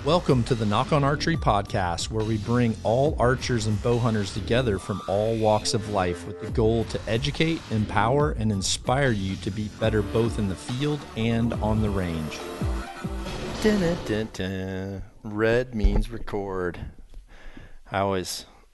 Welcome to the Knock on Archery podcast, where we bring all archers and bow hunters together from all walks of life with the goal to educate, empower, and inspire you to be better both in the field and on the range. Dun, dun, dun. Red means record. I'm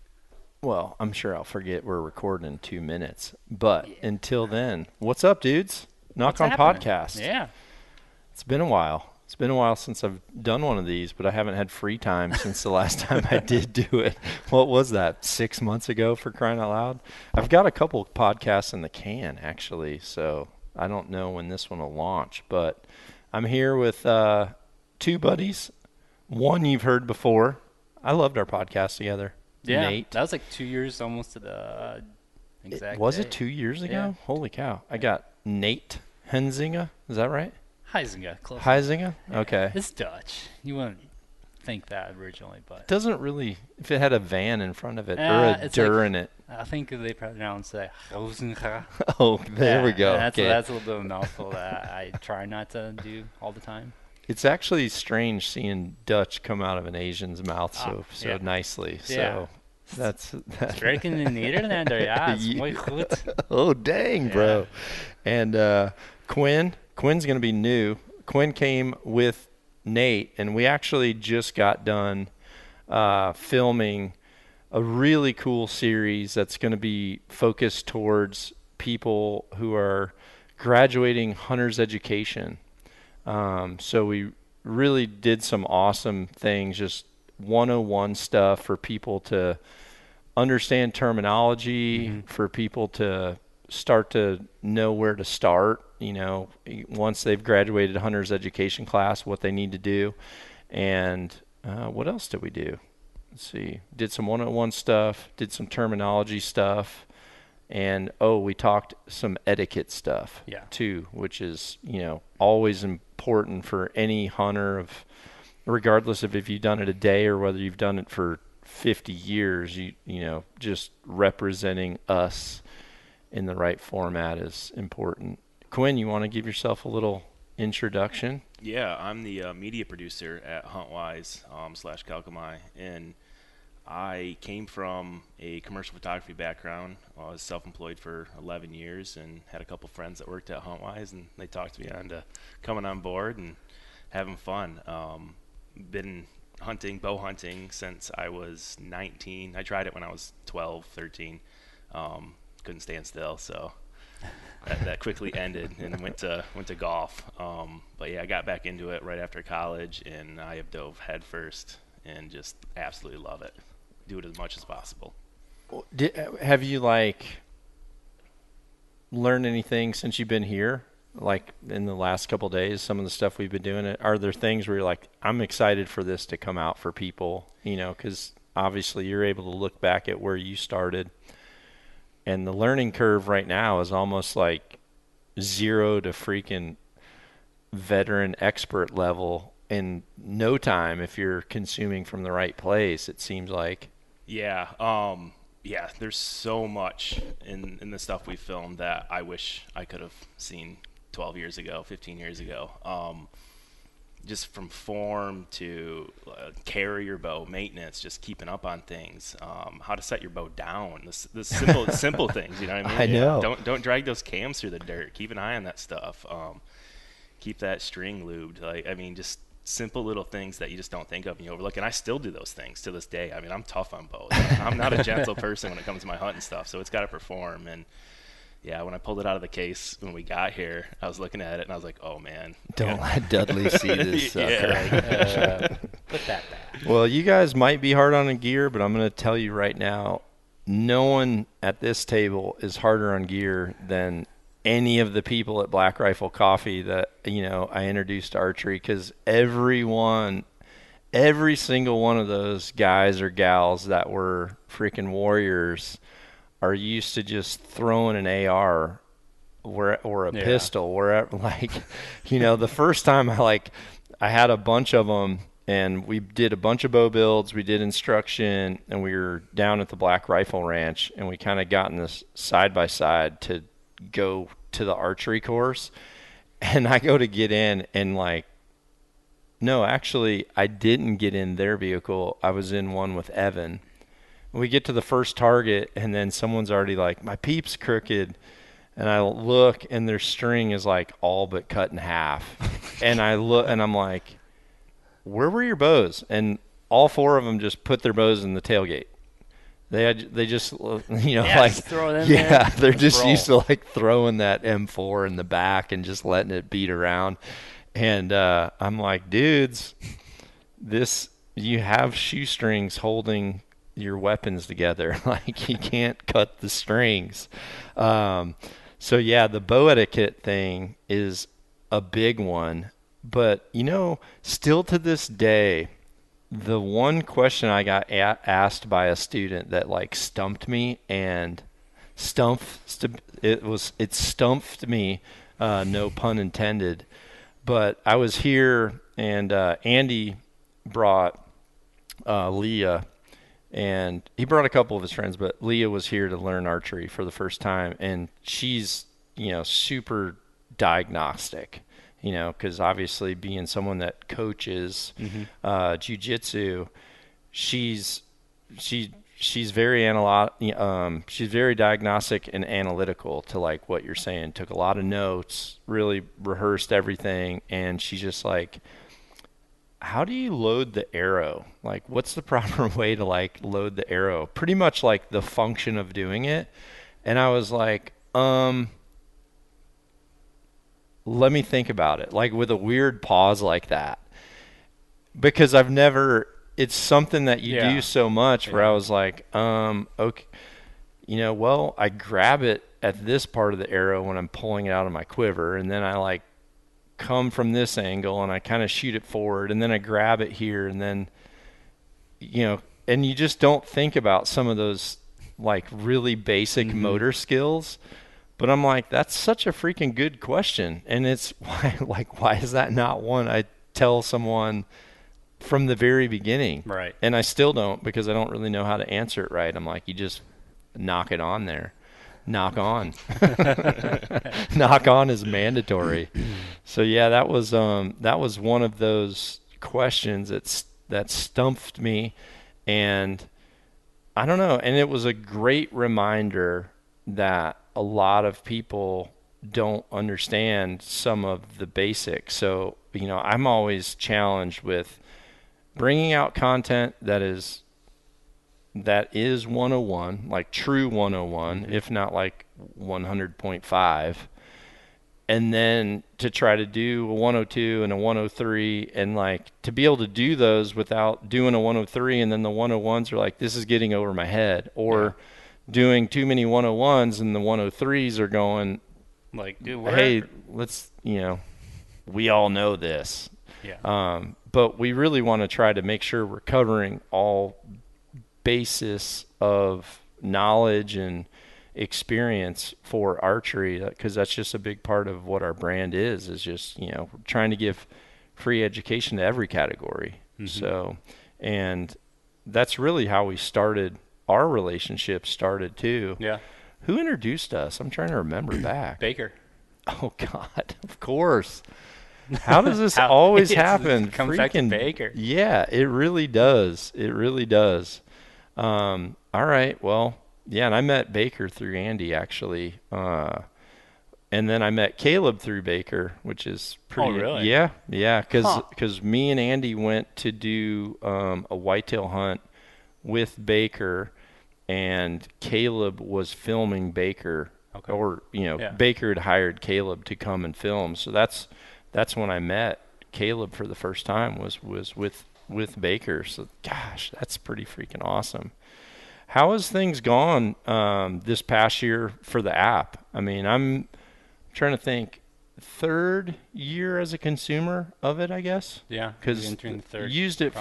sure I'll forget we're recording in 2 minutes. But until then, what's up, dudes? Knock on Podcast. Yeah. It's been a while. It's been a while since I've done one of these, but I haven't had free time since the last time I did do it. What was that, 6 months ago, for crying out loud? I've got a couple podcasts in the can, actually, so I don't know when this one will launch. But I'm here with two buddies. One you've heard before. I loved our podcast together. Yeah. Nate. That was like 2 years almost to the exact Was day. it 2 years ago? Yeah. Holy cow. I got Nate Henzinga. Is that right? Huizinga. Close. Huizinga? Yeah. Okay. It's Dutch. You wouldn't think that originally, but Doesn't really, if it had a van in front of it or a it's dur like- in it. I think they pronounce it Huizinga. Oh, there we go. That's, Okay. that's a little bit of a mouthful that I try not to do all the time. It's actually strange seeing Dutch come out of an Asian's mouth so yeah. nicely. Yeah. So that's Spreken in Nederlander, ja, het is mooi goed. Oh, dang, bro. And Quinn's going to be new. Quinn came with Nate, and we actually just got done filming a really cool series that's going to be focused towards people who are graduating hunter's education. So we really did some awesome things, just 101 stuff for people to understand terminology, for people to start to know where to start, once they've graduated hunter's education class, what they need to do. And what else did we do? Let's see. Did some 101 stuff, did some terminology stuff, and we talked some etiquette stuff too, which is, always important for any hunter, regardless of if you've done it a day or whether you've done it for 50 years, just representing us in the right format is important. Quinn, you want to give yourself a little introduction? Yeah, I'm the media producer at HuntWise / Kalkamai, and I came from a commercial photography background. I was self-employed for 11 years and had a couple friends that worked at HuntWise, and they talked me into coming on board and having fun. Been bow hunting since I was 19. I tried it when I was 12, 13. Couldn't stand still, so that quickly ended and went to golf. But yeah, I got back into it right after college, and I have dove head first and just absolutely love it. Do it as much as possible. Have you learned anything since you've been here? Like in the last couple of days, some of the stuff we've been doing, are there things where you're like, I'm excited for this to come out for people, because obviously you're able to look back at where you started, and the learning curve right now is almost like 0 to freaking veteran expert level in no time if you're consuming from the right place, it seems like. Yeah. There's so much in the stuff we filmed that I wish I could have seen 12 years ago, 15 years ago. Just from form to carrier bow maintenance, just keeping up on things, how to set your bow down, the simple things, you know what I mean? I know. Don't drag those cams through the dirt. Keep an eye on that stuff. Keep that string lubed. Just simple little things that you just don't think of and you overlook. And I still do those things to this day. I'm tough on bows. I'm not a gentle person when it comes to my hunting stuff, so it's got to perform. And yeah, when I pulled it out of the case when we got here, I was looking at it and I was like, oh man. Don't let Dudley see this sucker. Put that back. Well, you guys might be hard on gear, but I'm going to tell you right now, no one at this table is harder on gear than any of the people at Black Rifle Coffee that, I introduced to archery, because every single one of those guys or gals that were freaking warriors are used to just throwing an AR or a pistol wherever, the first time I had a bunch of them, and we did a bunch of bow builds, we did instruction, and we were down at the Black Rifle Ranch, and we kind of got in this side by side to go to the archery course, and I go to get in, and No, actually, I didn't get in their vehicle. I was in one with Evan. We get to the first target, and then someone's already like, my peep's crooked. And I look, and their string is like all but cut in half. And I look, and I'm like, where were your bows? And all 4 of them just put their bows in the tailgate. They just, like, throw it in there. Yeah, they're Let's just roll. used to like throwing that M4 in the back and just letting it beat around. And I'm like, dudes, you have shoestrings holding your weapons together. Like, you can't cut the strings. So yeah, the bow etiquette thing is a big one. But, still to this day, the one question I got asked by a student that like stumped me and it stumped me, no pun intended. But I was here, and Andy brought Leah, and he brought a couple of his friends, but Leah was here to learn archery for the first time, and she's, super diagnostic, because obviously being someone that coaches jiu-jitsu, she's very she's very diagnostic and analytical to like what you're saying. Took a lot of notes, really rehearsed everything, and she's just like, how do you load the arrow? Like, what's the proper way to like load the arrow? Pretty much like the function of doing it. And I was like, let me think about it, like with a weird pause like that, because it's something that you do so much where I was like, okay, well, I grab it at this part of the arrow when I'm pulling it out of my quiver, and then I like come from this angle and I kind of shoot it forward, and then I grab it here, and then, and you just don't think about some of those like really basic motor skills. But I'm like, that's such a freaking good question. And it's why is that not one I tell someone from the very beginning? Right. And I still don't, because I don't really know how to answer it right. I'm like, you just knock it on there. Knock on. Knock on is mandatory. So yeah, that was one of those questions that stumped me, and I don't know, and it was a great reminder that a lot of people don't understand some of the basics. So, I'm always challenged with bringing out content that is 101, like true 101, if not like 100.5. And then to try to do a 102 and a 103, and like to be able to do those without doing a 103, and then the 101s are like, this is getting over my head, or doing too many 101s and the 103s are going like, dude, hey, let's, we all know this. But we really want to try to make sure we're covering all basis of knowledge and experience for archery, because that's just a big part of what our brand is just, trying to give free education to every category. So, and that's really how we started. Our relationship started too. Yeah. Who introduced us? I'm trying to remember back. Baker. Oh God, of course. How does this always happen? It comes back to Baker. Yeah, it really does. It really does. All right. Well, yeah, and I met Baker through Andy, actually. And then I met Caleb through Baker, which is pretty. Oh, really? Yeah, because me and Andy went to do a whitetail hunt with Baker, and Caleb was filming Baker. Okay. Or Baker had hired Caleb to come and film. So that's when I met Caleb for the first time, was with Baker. So gosh, that's pretty freaking awesome. How has things gone this past year for the app? I mean, I'm trying to think. 3rd year as a consumer of it, I guess. Yeah, because entering the 3rd.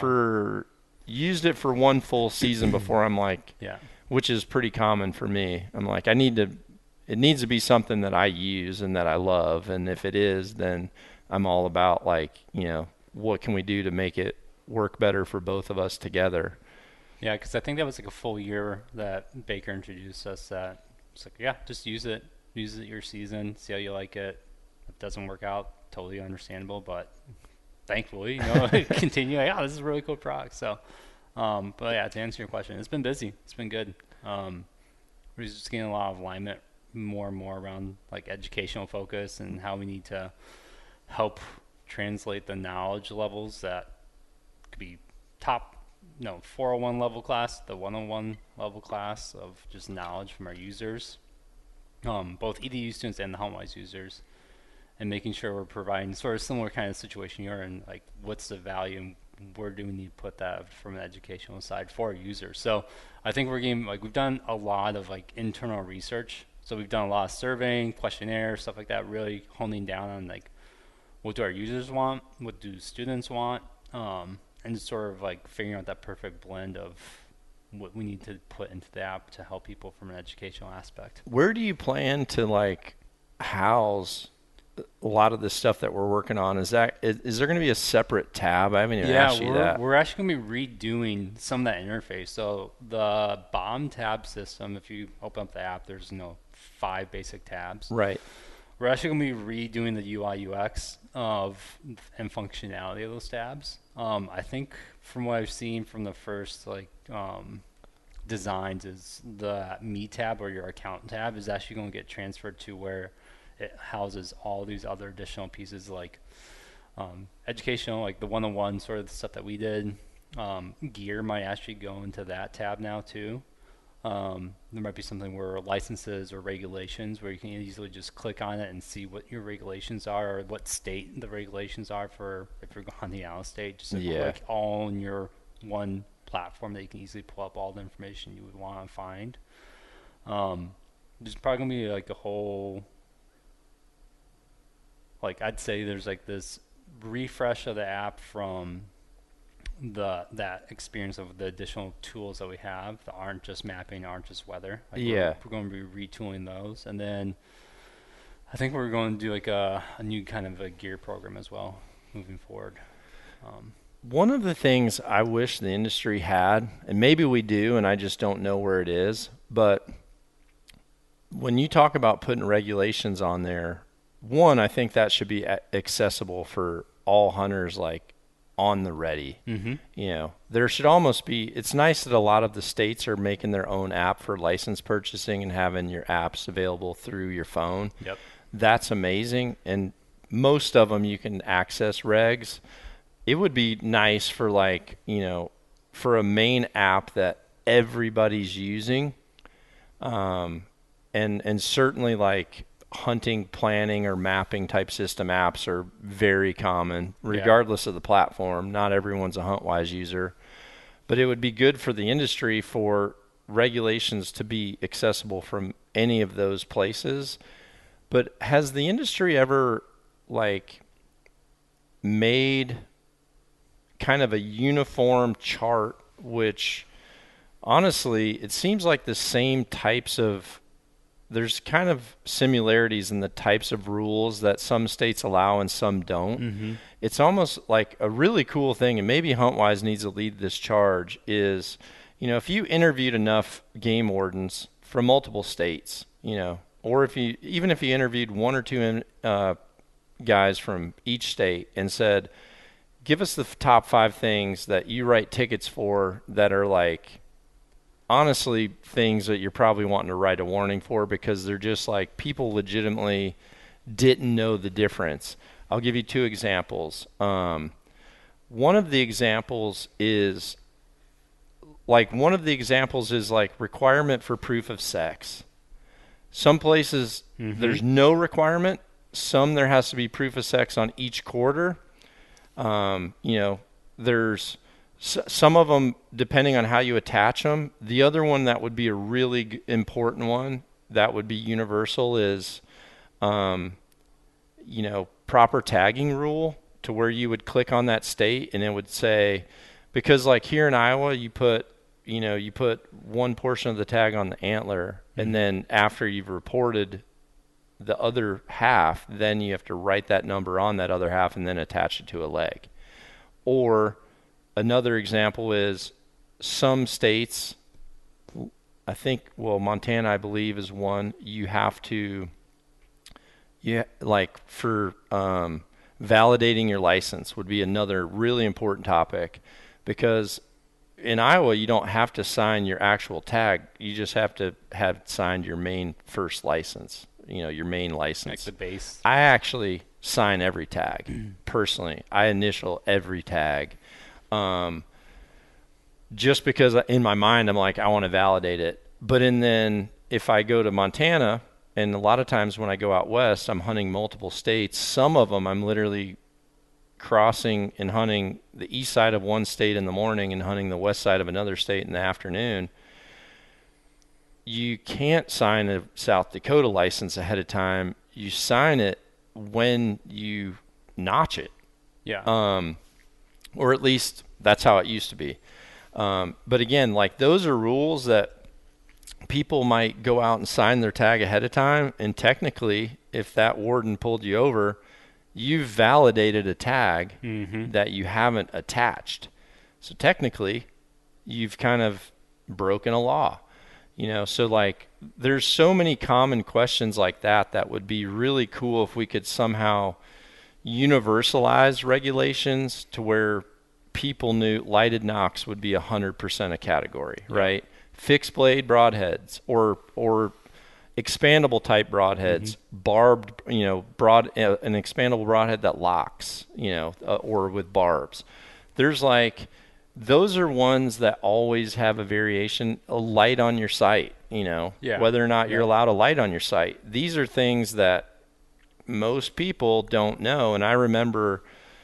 Used it for one full season before I'm like, which is pretty common for me. I'm like, it needs to be something that I use and that I love, and if it is, then I'm all about like, what can we do to make it work better for both of us together. Yeah, because I think that was like a full year that Baker introduced us. That it's like, just use it your season, see how you like it. If it doesn't work out, totally understandable, but thankfully, continue. Yeah, this is a really cool product. So, but yeah, to answer your question, it's been busy. It's been good. We're just getting a lot of alignment more and more around like educational focus and how we need to help translate the knowledge levels that could be top, 401 level class, the 101 level class of just knowledge from our users, both EDU students and the HuntWise users, and making sure we're providing sort of similar kind of situation you're in, like what's the value and where do we need to put that from an educational side for our users. So I think we've done a lot of like internal research. So we've done a lot of surveying, questionnaires, stuff like that, really honing down on like what do our users want, what do students want, and just sort of like figuring out that perfect blend of what we need to put into the app to help people from an educational aspect. Where do you plan to like house a lot of the stuff that we're working on? Is there going to be a separate tab? I haven't even asked you that. We're actually going to be redoing some of that interface. So the BOM tab system, if you open up the app, there's 5 basic tabs. Right. We're actually going to be redoing the UI UX and functionality of those tabs. I think from what I've seen from the first designs is the Me tab or your account tab is actually going to get transferred to where it houses all these other additional pieces like educational, like the 101 sort of the stuff that we did. Gear might actually go into that tab now too. There might be something where licenses or regulations where you can easily just click on it and see what your regulations are or what state the regulations are for if you're on the out state. Just click all in your one platform that you can easily pull up all the information you would want to find. There's probably going to be like a whole, like I'd say there's like this refresh of the app from that experience of the additional tools that we have that aren't just mapping, aren't just weather. We're going to be retooling those, and then I think we're going to do like a new kind of a gear program as well moving forward. One of the things I wish the industry had, and maybe we do, and I just don't know where it is, but when you talk about putting regulations on there, one, I think that should be accessible for all hunters, like on the ready. Mm-hmm. There should almost be, it's nice that a lot of the states are making their own app for license purchasing and having your apps available through your phone. Yep. That's amazing. And most of them you can access regs. It would be nice for for a main app that everybody's using. And certainly like hunting planning or mapping type system apps are very common regardless of the platform. Not everyone's a HuntWise user, but it would be good for the industry for regulations to be accessible from any of those places. But has the industry ever made kind of a uniform chart, which honestly it seems like the same types of, there's kind of similarities in the types of rules that some states allow and some don't. Mm-hmm. It's almost like a really cool thing, and maybe HuntWise needs to lead this charge, is, if you interviewed enough game wardens from multiple states, or if you interviewed 1 or 2 guys from each state and said, give us the top 5 things that you write tickets for that are honestly things that you're probably wanting to write a warning for because they're just people legitimately didn't know the difference. I'll give you 2 examples. One of the examples is requirement for proof of sex. Some places there's no requirement. Some there has to be proof of sex on each quarter. There's some of them, depending on how you attach them. The other one that would be a really important one that would be universal is, proper tagging rule, to where you would click on that state and it would say, because here in Iowa, you put one portion of the tag on the antler, and then after you've reported the other half, then you have to write that number on that other half and then attach it to a leg. Or another example is some states, Montana, I believe, is one, you have to, for validating your license would be another really important topic, because in Iowa, you don't have to sign your actual tag. You just have to have signed your main first license, your main license. Like the base. I actually sign every tag personally. I initial every tag. Just because in my mind, I'm like, I want to validate it. But then if I go to Montana, and a lot of times when I go out west, I'm hunting multiple states. Some of them I'm literally crossing and hunting the east side of one state in the morning and hunting the west side of another state in the afternoon. You can't sign a South Dakota license ahead of time. You sign it when you notch it. Yeah. Or at least that's how it used to be. But again, like, those are rules that people might go out and sign their tag ahead of time, and technically, if that warden pulled you over, you've validated a tag that you haven't attached. So technically, you've kind of broken a law. So like, there's so many common questions like that would be really cool if we could somehow universalize regulations to where people knew lighted nocks would be 100% a category, right? Fixed blade broadheads or expandable type broadheads, barbed, an expandable broadhead that locks, or with barbs. There's like, those are ones that always have a variation, a light on your sight, whether or not you're allowed a light on your sight. These are things that most people don't know. And I remember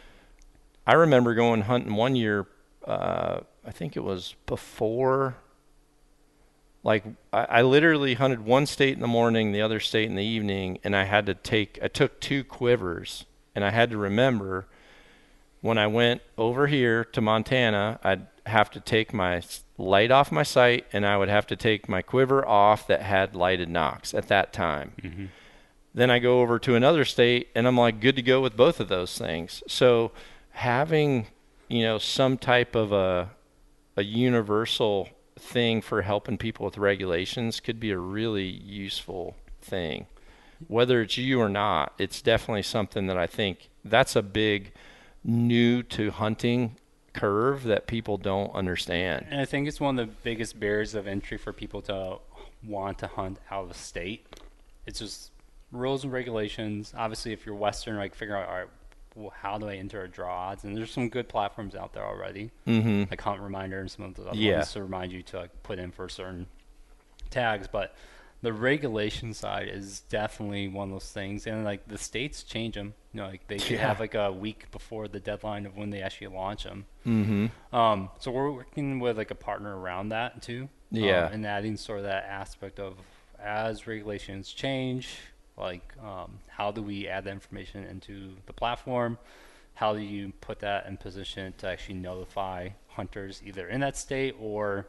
going hunting one year, I think it was before, like, I literally hunted one state in the morning, the other state in the evening, and I took 2 quivers, and I had to remember, when I went over here to Montana, I'd have to take my light off my sight, and I would have to take my quiver off that had lighted nocks at that time. Then I go over to another state, and I'm like, good to go with both of those things. So having, some type of a universal thing for helping people with regulations could be a really useful thing. Whether it's you or not, it's definitely something that I think that's a big new to hunting curve that people don't understand. And I think it's one of the biggest barriers of entry for people to want to hunt out of state. It's just rules and regulations. Obviously, if you're Western, like, figure out, all right, well, how do I enter a draw odds? And there's some good platforms out there already, like Hunt Reminder and some of the other ones to remind you to, like, put in for certain tags. But the regulation side is definitely one of those things, and like, the states change them. Like, they can have like a week before the deadline of when they actually launch them. So we're working with like a partner around that too. And adding sort of that aspect of, as regulations change, like, how do we add that information into the platform? How do you put that in position to actually notify hunters either in that state, or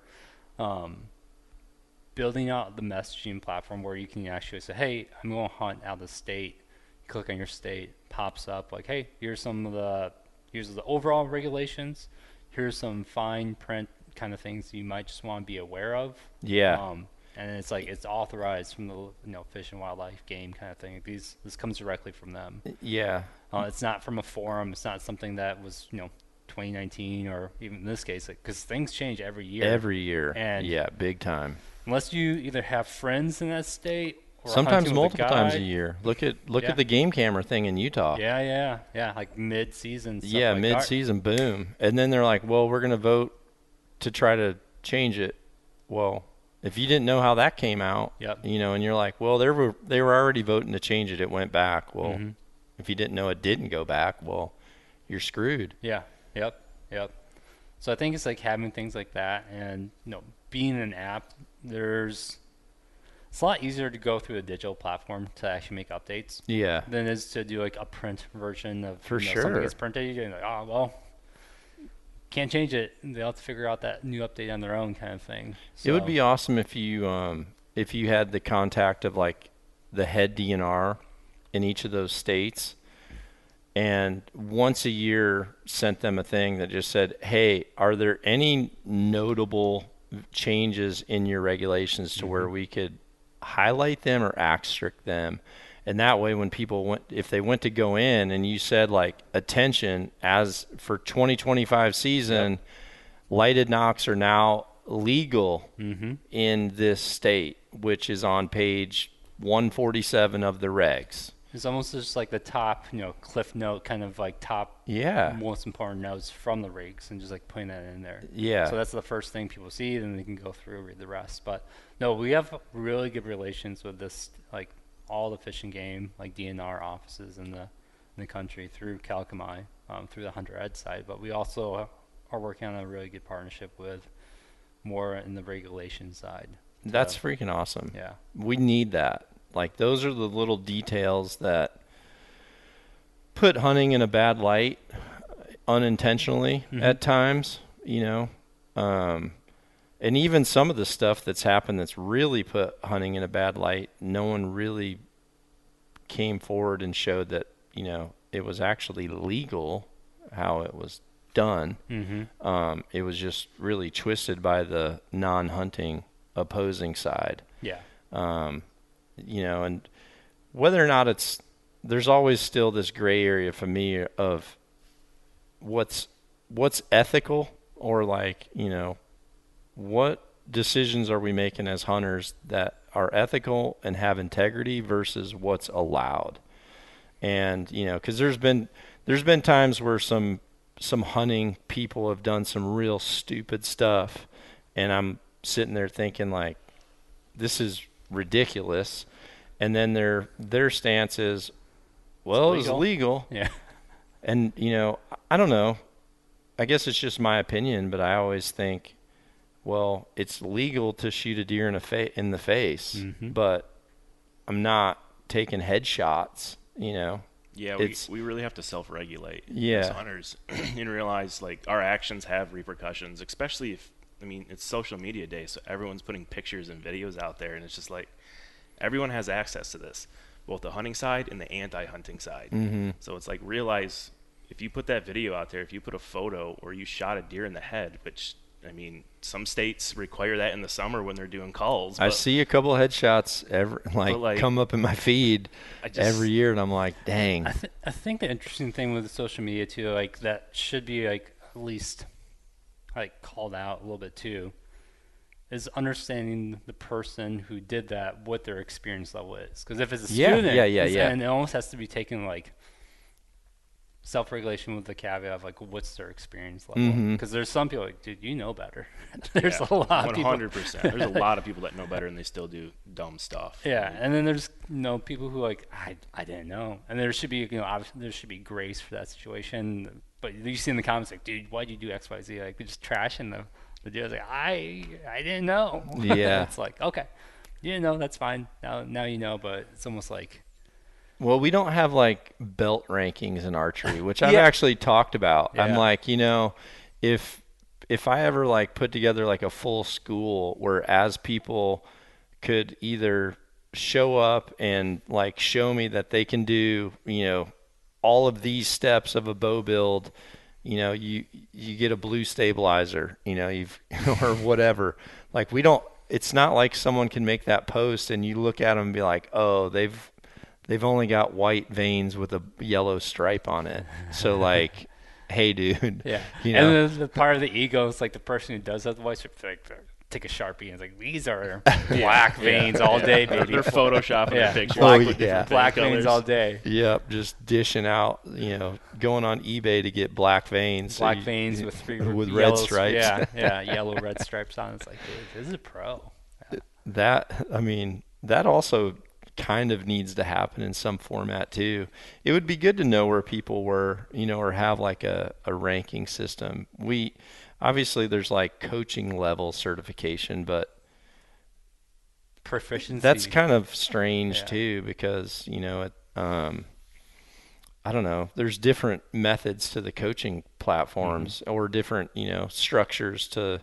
building out the messaging platform where you can actually say, hey, I'm going to hunt out of the state. You click on your state, pops up like, hey, here's the overall regulations. Here's some fine print kind of things you might just want to be aware of. And it's like, it's authorized from the Fish and Wildlife game kind of thing. This comes directly from them. It's not from a forum. It's not something that was 2019, or even in this case, because things change every year. And big time. Unless you either have friends in that state, or sometimes multiple times a year. Look at the game camera thing in Utah. Like mid-season. Mid-season, boom. And then they're like, well, we're going to vote to try to change it. Well, if you didn't know how that came out, and you're like, well, they were already voting to change it. It went back. Well, if you didn't know it didn't go back, well, you're screwed. So I think it's like having things like that, and being an app, it's a lot easier to go through a digital platform to actually make updates. Than it is to do like a print version of something gets printed. You're like, oh well, can't change it. They'll have to figure out that new update on their own kind of thing. So, it would be awesome if you had the contact of like the head DNR in each of those states, and once a year sent them a thing that just said, hey, are there any notable changes in your regulations to where we could highlight them or asterisk them? And that way, when people if they went to go in and you said like, attention, as for 2025 season, lighted knocks are now legal in this state, which is on page 147 of the regs. It's almost just like the top, cliff note, kind of like top most important notes from the regs, and just like putting that in there. Yeah. So that's the first thing people see, then they can go through, read the rest. But no, we have really good relations with this, like all the Fish and Game, like DNR offices in the country through CalComI, through the Hunter Ed side. But we also are working on a really good partnership with more in the regulation side. That's freaking awesome. Yeah. We need that. Like, those are the little details that put hunting in a bad light unintentionally at times, and even some of the stuff that's happened that's really put hunting in a bad light, no one really came forward and showed that, it was actually legal how it was done. It was just really twisted by the non-hunting opposing side. Yeah. And whether or not there's always still this gray area for me of what's ethical, or like, what decisions are we making as hunters that are ethical and have integrity versus what's allowed. And, because there's been times where some hunting people have done some real stupid stuff, and I'm sitting there thinking like, this is ridiculous. And then their stance is, well, it's legal. Yeah. And, I don't know. I guess it's just my opinion, but I always think, well, it's legal to shoot a deer in the face, but I'm not taking headshots, Yeah, we really have to self-regulate as hunters and realize, like, our actions have repercussions, especially if, it's social media day, so everyone's putting pictures and videos out there, and it's just like, everyone has access to this, both the hunting side and the anti-hunting side. So it's like, realize if you put that video out there, if you put a photo or you shot a deer in the head, which, some states require that in the summer when they're doing calls. I see a couple of headshots come up in my feed every year, and I'm like, dang. I think the interesting thing with the social media too, like, that should be like at least like called out a little bit too, is understanding the person who did that, what their experience level is. Because if it's a student, and it almost has to be taken like self-regulation with the caveat of like, what's their experience level? Because there's some people like, dude, you know better. There's a lot of people. 100%. There's a lot of people that know better and they still do dumb stuff. Yeah, and then there's people who like, I didn't know, and there should be obviously there should be grace for that situation. But you see in the comments like, dude, why'd you do X, Y, Z? Like, they're just trashing the deal. Like, I didn't know. Yeah. It's like, okay, you didn't know, that's fine. Now you know, but it's almost like. Well, we don't have like belt rankings in archery, which I've actually talked about. Yeah. I'm like, if I ever like put together like a full school where as people could either show up and like show me that they can do, all of these steps of a bow build, you get a blue stabilizer, or whatever. Like, it's not like someone can make that post and you look at them and be like, oh, they've only got white veins with a yellow stripe on it. So like, hey, dude. Yeah. And the part of the ego is like the person who does have the white stripe, like, take a Sharpie and it's like, these are black veins all day, baby. They're photoshopping their pictures. Black veins all day. Yep, just dishing out, going on eBay to get black veins. Black veins with red stripes. Yeah, yellow, red stripes on. It's like, dude, this is a pro. Yeah. That also kind of needs to happen in some format too. It would be good to know where people were, or have like a ranking system. Obviously there's like coaching level certification, but proficiency, that's kind of strange too, because, I don't know, there's different methods to the coaching platforms or different, structures to,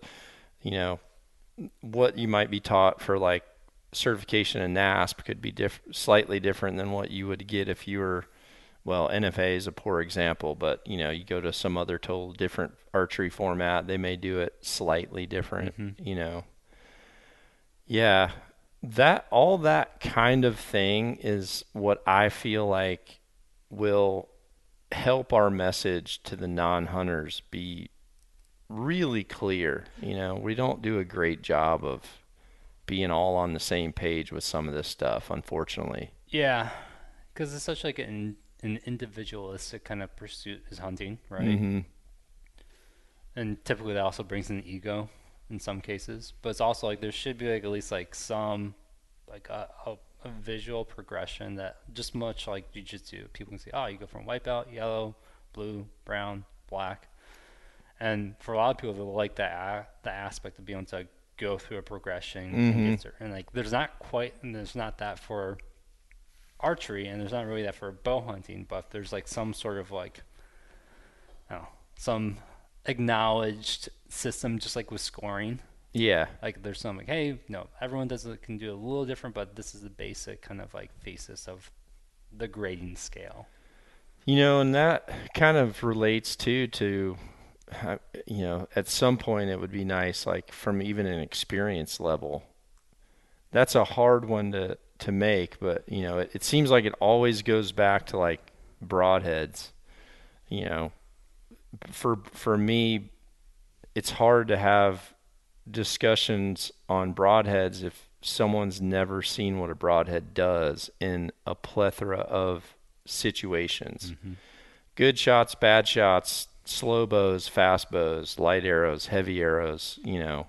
what you might be taught for like certification in NASP could be slightly different than what you would get if you were, NFA is a poor example, but you go to some other total different archery format, they may do it slightly different. Yeah, all that kind of thing is what I feel like will help our message to the non-hunters be really clear. You know, we don't do a great job of being all on the same page with some of this stuff, unfortunately. Yeah, because it's such like an individualistic kind of pursuit is hunting, right? Mm-hmm. And typically that also brings in ego in some cases, but it's also like there should be like at least like some like a visual progression that just much like jiu-jitsu, people can see, oh, you go from white belt, yellow, blue, brown, black. And for a lot of people, they like that the aspect of being able to go through a progression and like there's not that for archery, and there's not really that for bow hunting, but there's like some sort of like, I don't know, some acknowledged system, just like with scoring. Yeah. Like there's some like, hey, no, everyone can do a little different, but this is the basic kind of like thesis of the grading scale. You know, and that kind of relates too to, you know, at some point it would be nice, like from even an experience level. That's a hard one to make, but, you know, it seems like it always goes back to like broadheads. You know, for me, it's hard to have discussions on broadheads if someone's never seen what a broadhead does in a plethora of situations. Mm-hmm. Good shots, bad shots, slow bows, fast bows, light arrows, heavy arrows, you know.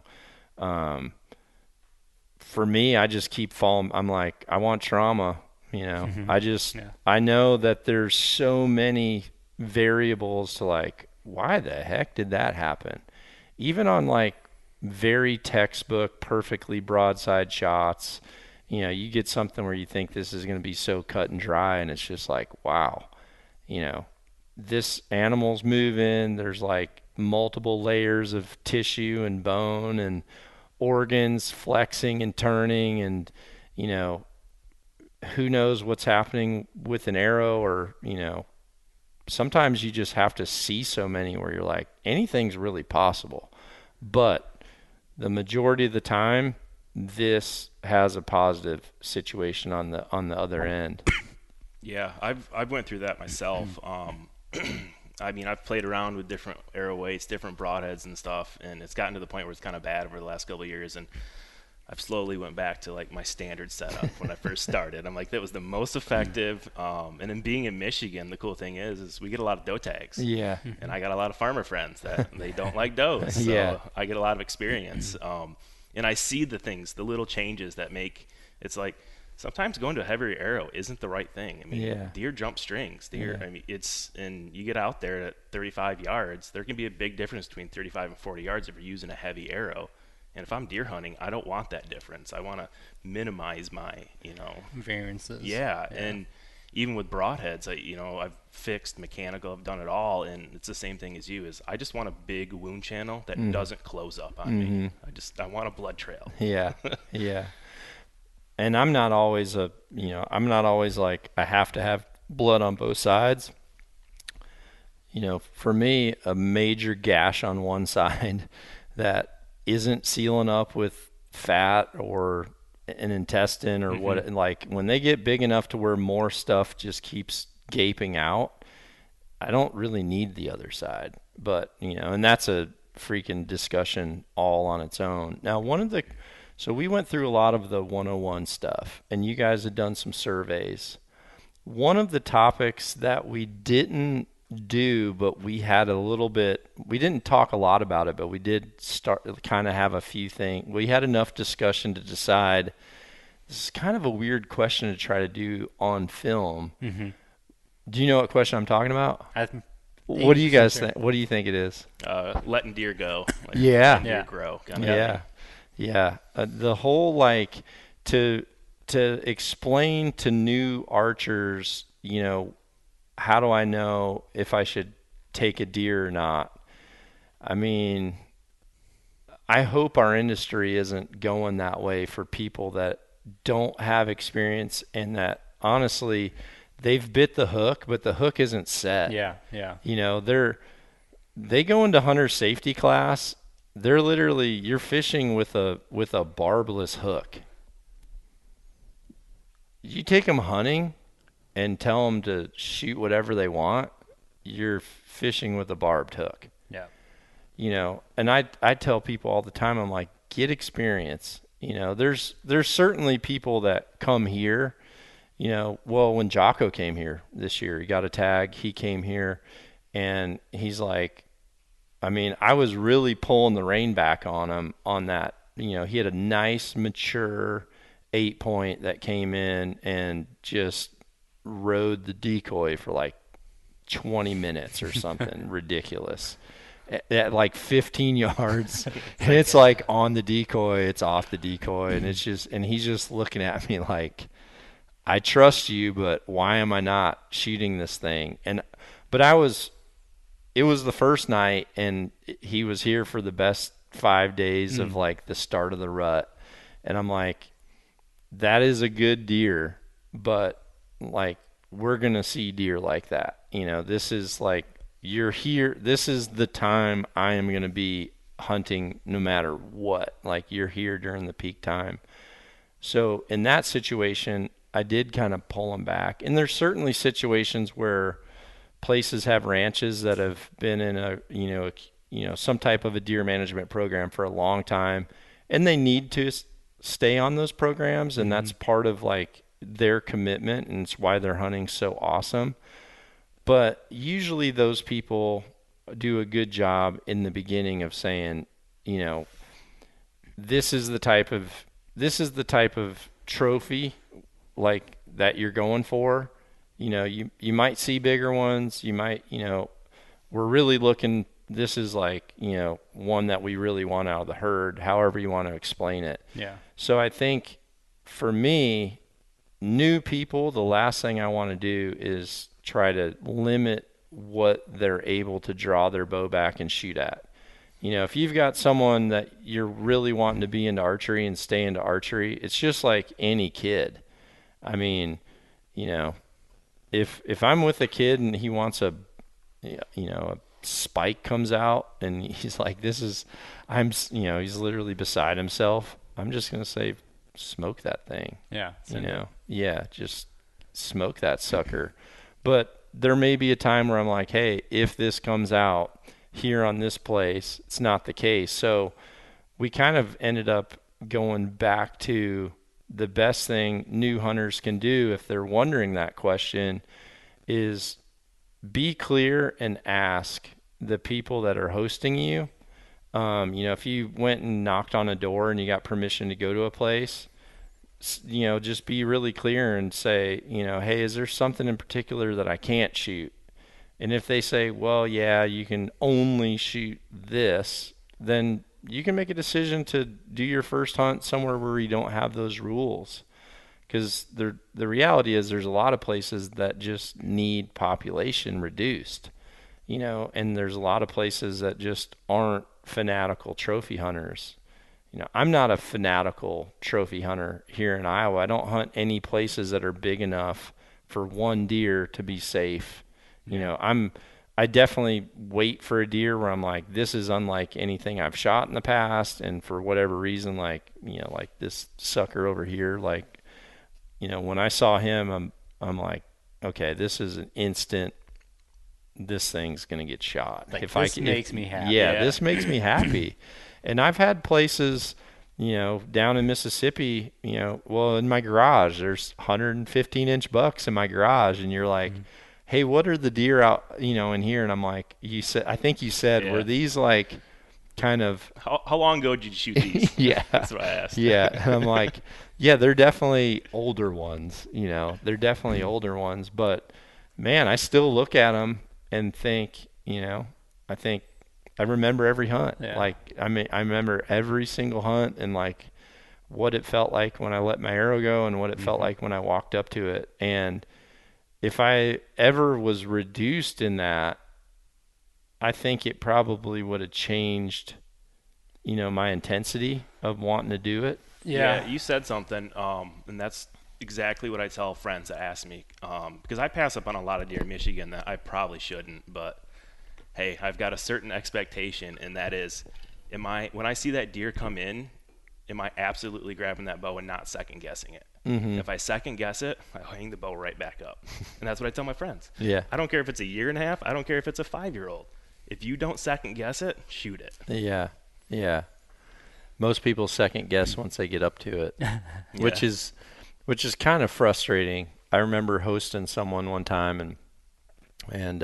For me, I just keep falling. I'm like, I want trauma, you know. Mm-hmm. I know that there's so many variables to like, why the heck did that happen? Even on like very textbook, perfectly broadside shots, you know, you get something where you think this is going to be so cut and dry, and it's just like, wow, you know, this animal's moving. There's like multiple layers of tissue and bone and organs flexing and turning, and, you know, who knows what's happening with an arrow, or, you know, sometimes you just have to see so many where you're like, anything's really possible. But the majority of the time, this has a positive situation on the other end. Yeah, I've went through that myself. I mean, I've played around with different arrow weights, different broadheads and stuff, and it's gotten to the point where it's kind of bad over the last couple of years, and I've slowly went back to like my standard setup when I first started. I'm like, that was the most effective. And then being in Michigan, the cool thing is we get a lot of doe tags. Yeah. And I got a lot of farmer friends that they don't like does. So yeah. I get a lot of experience. And I see the things, the little changes that make, it's like, sometimes going to a heavier arrow isn't the right thing. I mean, deer jump strings. Deer, I mean, and you get out there at 35 yards, there can be a big difference between 35 and 40 yards if you're using a heavy arrow. And if I'm deer hunting, I don't want that difference. I want to minimize my, you know, variances. Yeah. And even with broadheads, I've fixed mechanical, I've done it all, and it's the same thing as you. Is I just want a big wound channel that doesn't close up on me. I want a blood trail. Yeah, yeah. And I'm not always like I have to have blood on both sides. You know, for me, a major gash on one side that isn't sealing up with fat or an intestine or what, like when they get big enough to where more stuff just keeps gaping out, I don't really need the other side. But, you know, and that's a freaking discussion all on its own. Now, so we went through a lot of the 101 stuff, and you guys had done some surveys. One of the topics that we didn't do, but we had we didn't talk a lot about it, but we did kind of have a few things. We had enough discussion to decide this is kind of a weird question to try to do on film. Mm-hmm. Do you know what question I'm talking about? What do you guys think? What do you think it is? Letting deer go. Letting deer grow. Yeah. The whole like to explain to new archers, you know, how do I know if I should take a deer or not? I mean, I hope our industry isn't going that way for people that don't have experience, and that honestly they've bit the hook, but the hook isn't set. Yeah. You know, they go into hunter safety class. They're literally, you're fishing with a barbless hook. you take them hunting and tell them to shoot whatever they want, you're fishing with a barbed hook. Yeah. And I tell people all the time, I'm like, get experience. There's certainly people that come here, well, when Jocko came here this year, he got a tag, he came here, and he's like, I was really pulling the rein back on him on that. He had a nice, mature 8-point that came in and just rode the decoy for like 20 minutes or something ridiculous at like 15 yards. And it's like on the decoy, it's off the decoy, and he's just looking at me like, I trust you, but why am I not shooting this thing? But it was the first night, and he was here for the best 5 days of like the start of the rut. And I'm like, that is a good deer, but like, we're going to see deer like that. This is like, you're here. This is the time I am going to be hunting no matter what. Like, you're here during the peak time. So in that situation, I did kind of pull them back. And there's certainly situations where places have ranches that have been in a some type of a deer management program for a long time, and they need to stay on those programs, and that's part of like their commitment, and it's why they're hunting so awesome. But usually those people do a good job in the beginning of saying, this is the type of trophy like that you're going for. You might see bigger ones. You might, we're really looking, this is like, one that we really want out of the herd, however you want to explain it. Yeah. So I think for me, new people, the last thing I want to do is try to limit what they're able to draw their bow back and shoot at. If you've got someone that you're really wanting to be into archery and stay into archery, it's just like any kid. If I'm with a kid and he wants a spike comes out and he's like, he's literally beside himself, I'm just going to say, smoke that thing. Yeah. Just smoke that sucker. But there may be a time where I'm like, hey, if this comes out here on this place, it's not the case. So we kind of ended up going back to the best thing new hunters can do if they're wondering that question is be clear and ask the people that are hosting you. If you went and knocked on a door and you got permission to go to a place, just be really clear and say, hey, is there something in particular that I can't shoot? And if they say, well, yeah, you can only shoot this, then you can make a decision to do your first hunt somewhere where you don't have those rules. Because the reality is there's a lot of places that just need population reduced, and there's a lot of places that just aren't fanatical trophy hunters. I'm not a fanatical trophy hunter here in Iowa. I don't hunt any places that are big enough for one deer to be safe. I definitely wait for a deer where I'm like, this is unlike anything I've shot in the past, and for whatever reason, like this sucker over here, when I saw him, I'm like, okay, this is an instant. This thing's gonna get shot. This makes me happy. Yeah, this makes me happy. And I've had places, down in Mississippi, in my garage, there's 115-inch bucks in my garage, and you're like, hey, what are the deer out, in here? And I'm like, I think you said, were these like kind of... How long ago did you shoot these? Yeah. That's what I asked. Yeah. And I'm like, yeah, they're definitely older ones, they're definitely older ones. But, man, I still look at them and think, I remember every hunt. Yeah. I remember every single hunt and like what it felt like when I let my arrow go and what it felt like when I walked up to it. And if I ever was reduced in that, I think it probably would have changed, my intensity of wanting to do it. Yeah, you said something, and that's exactly what I tell friends that ask me, because I pass up on a lot of deer in Michigan that I probably shouldn't, but hey, I've got a certain expectation, and that is, when I see that deer come in, am I absolutely grabbing that bow and not second guessing it? If I second guess it, I hang the bow right back up. And that's what I tell my friends. Yeah. I don't care if it's a year and a half. I don't care if it's a 5-year-old. If you don't second guess it, shoot it. Yeah. Yeah. Most people second guess once they get up to it, which is kind of frustrating. I remember hosting someone one time and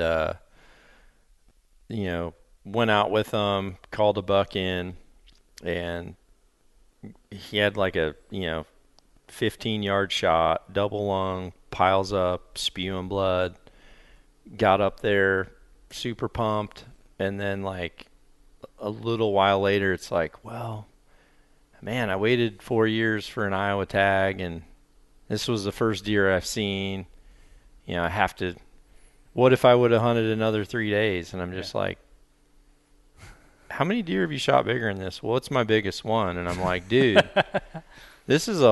went out with them, called a buck in, and he had like a 15-yard shot, double lung, piles up, spewing blood. Got up there, super pumped, and then like a little while later, it's like, well, man, I waited 4 years for an Iowa tag, and this was the first deer I've seen. I have to. What if I would have hunted another 3 days? And I'm just like, how many deer have you shot bigger than this? Well, it's my biggest one. And I'm like, dude, this is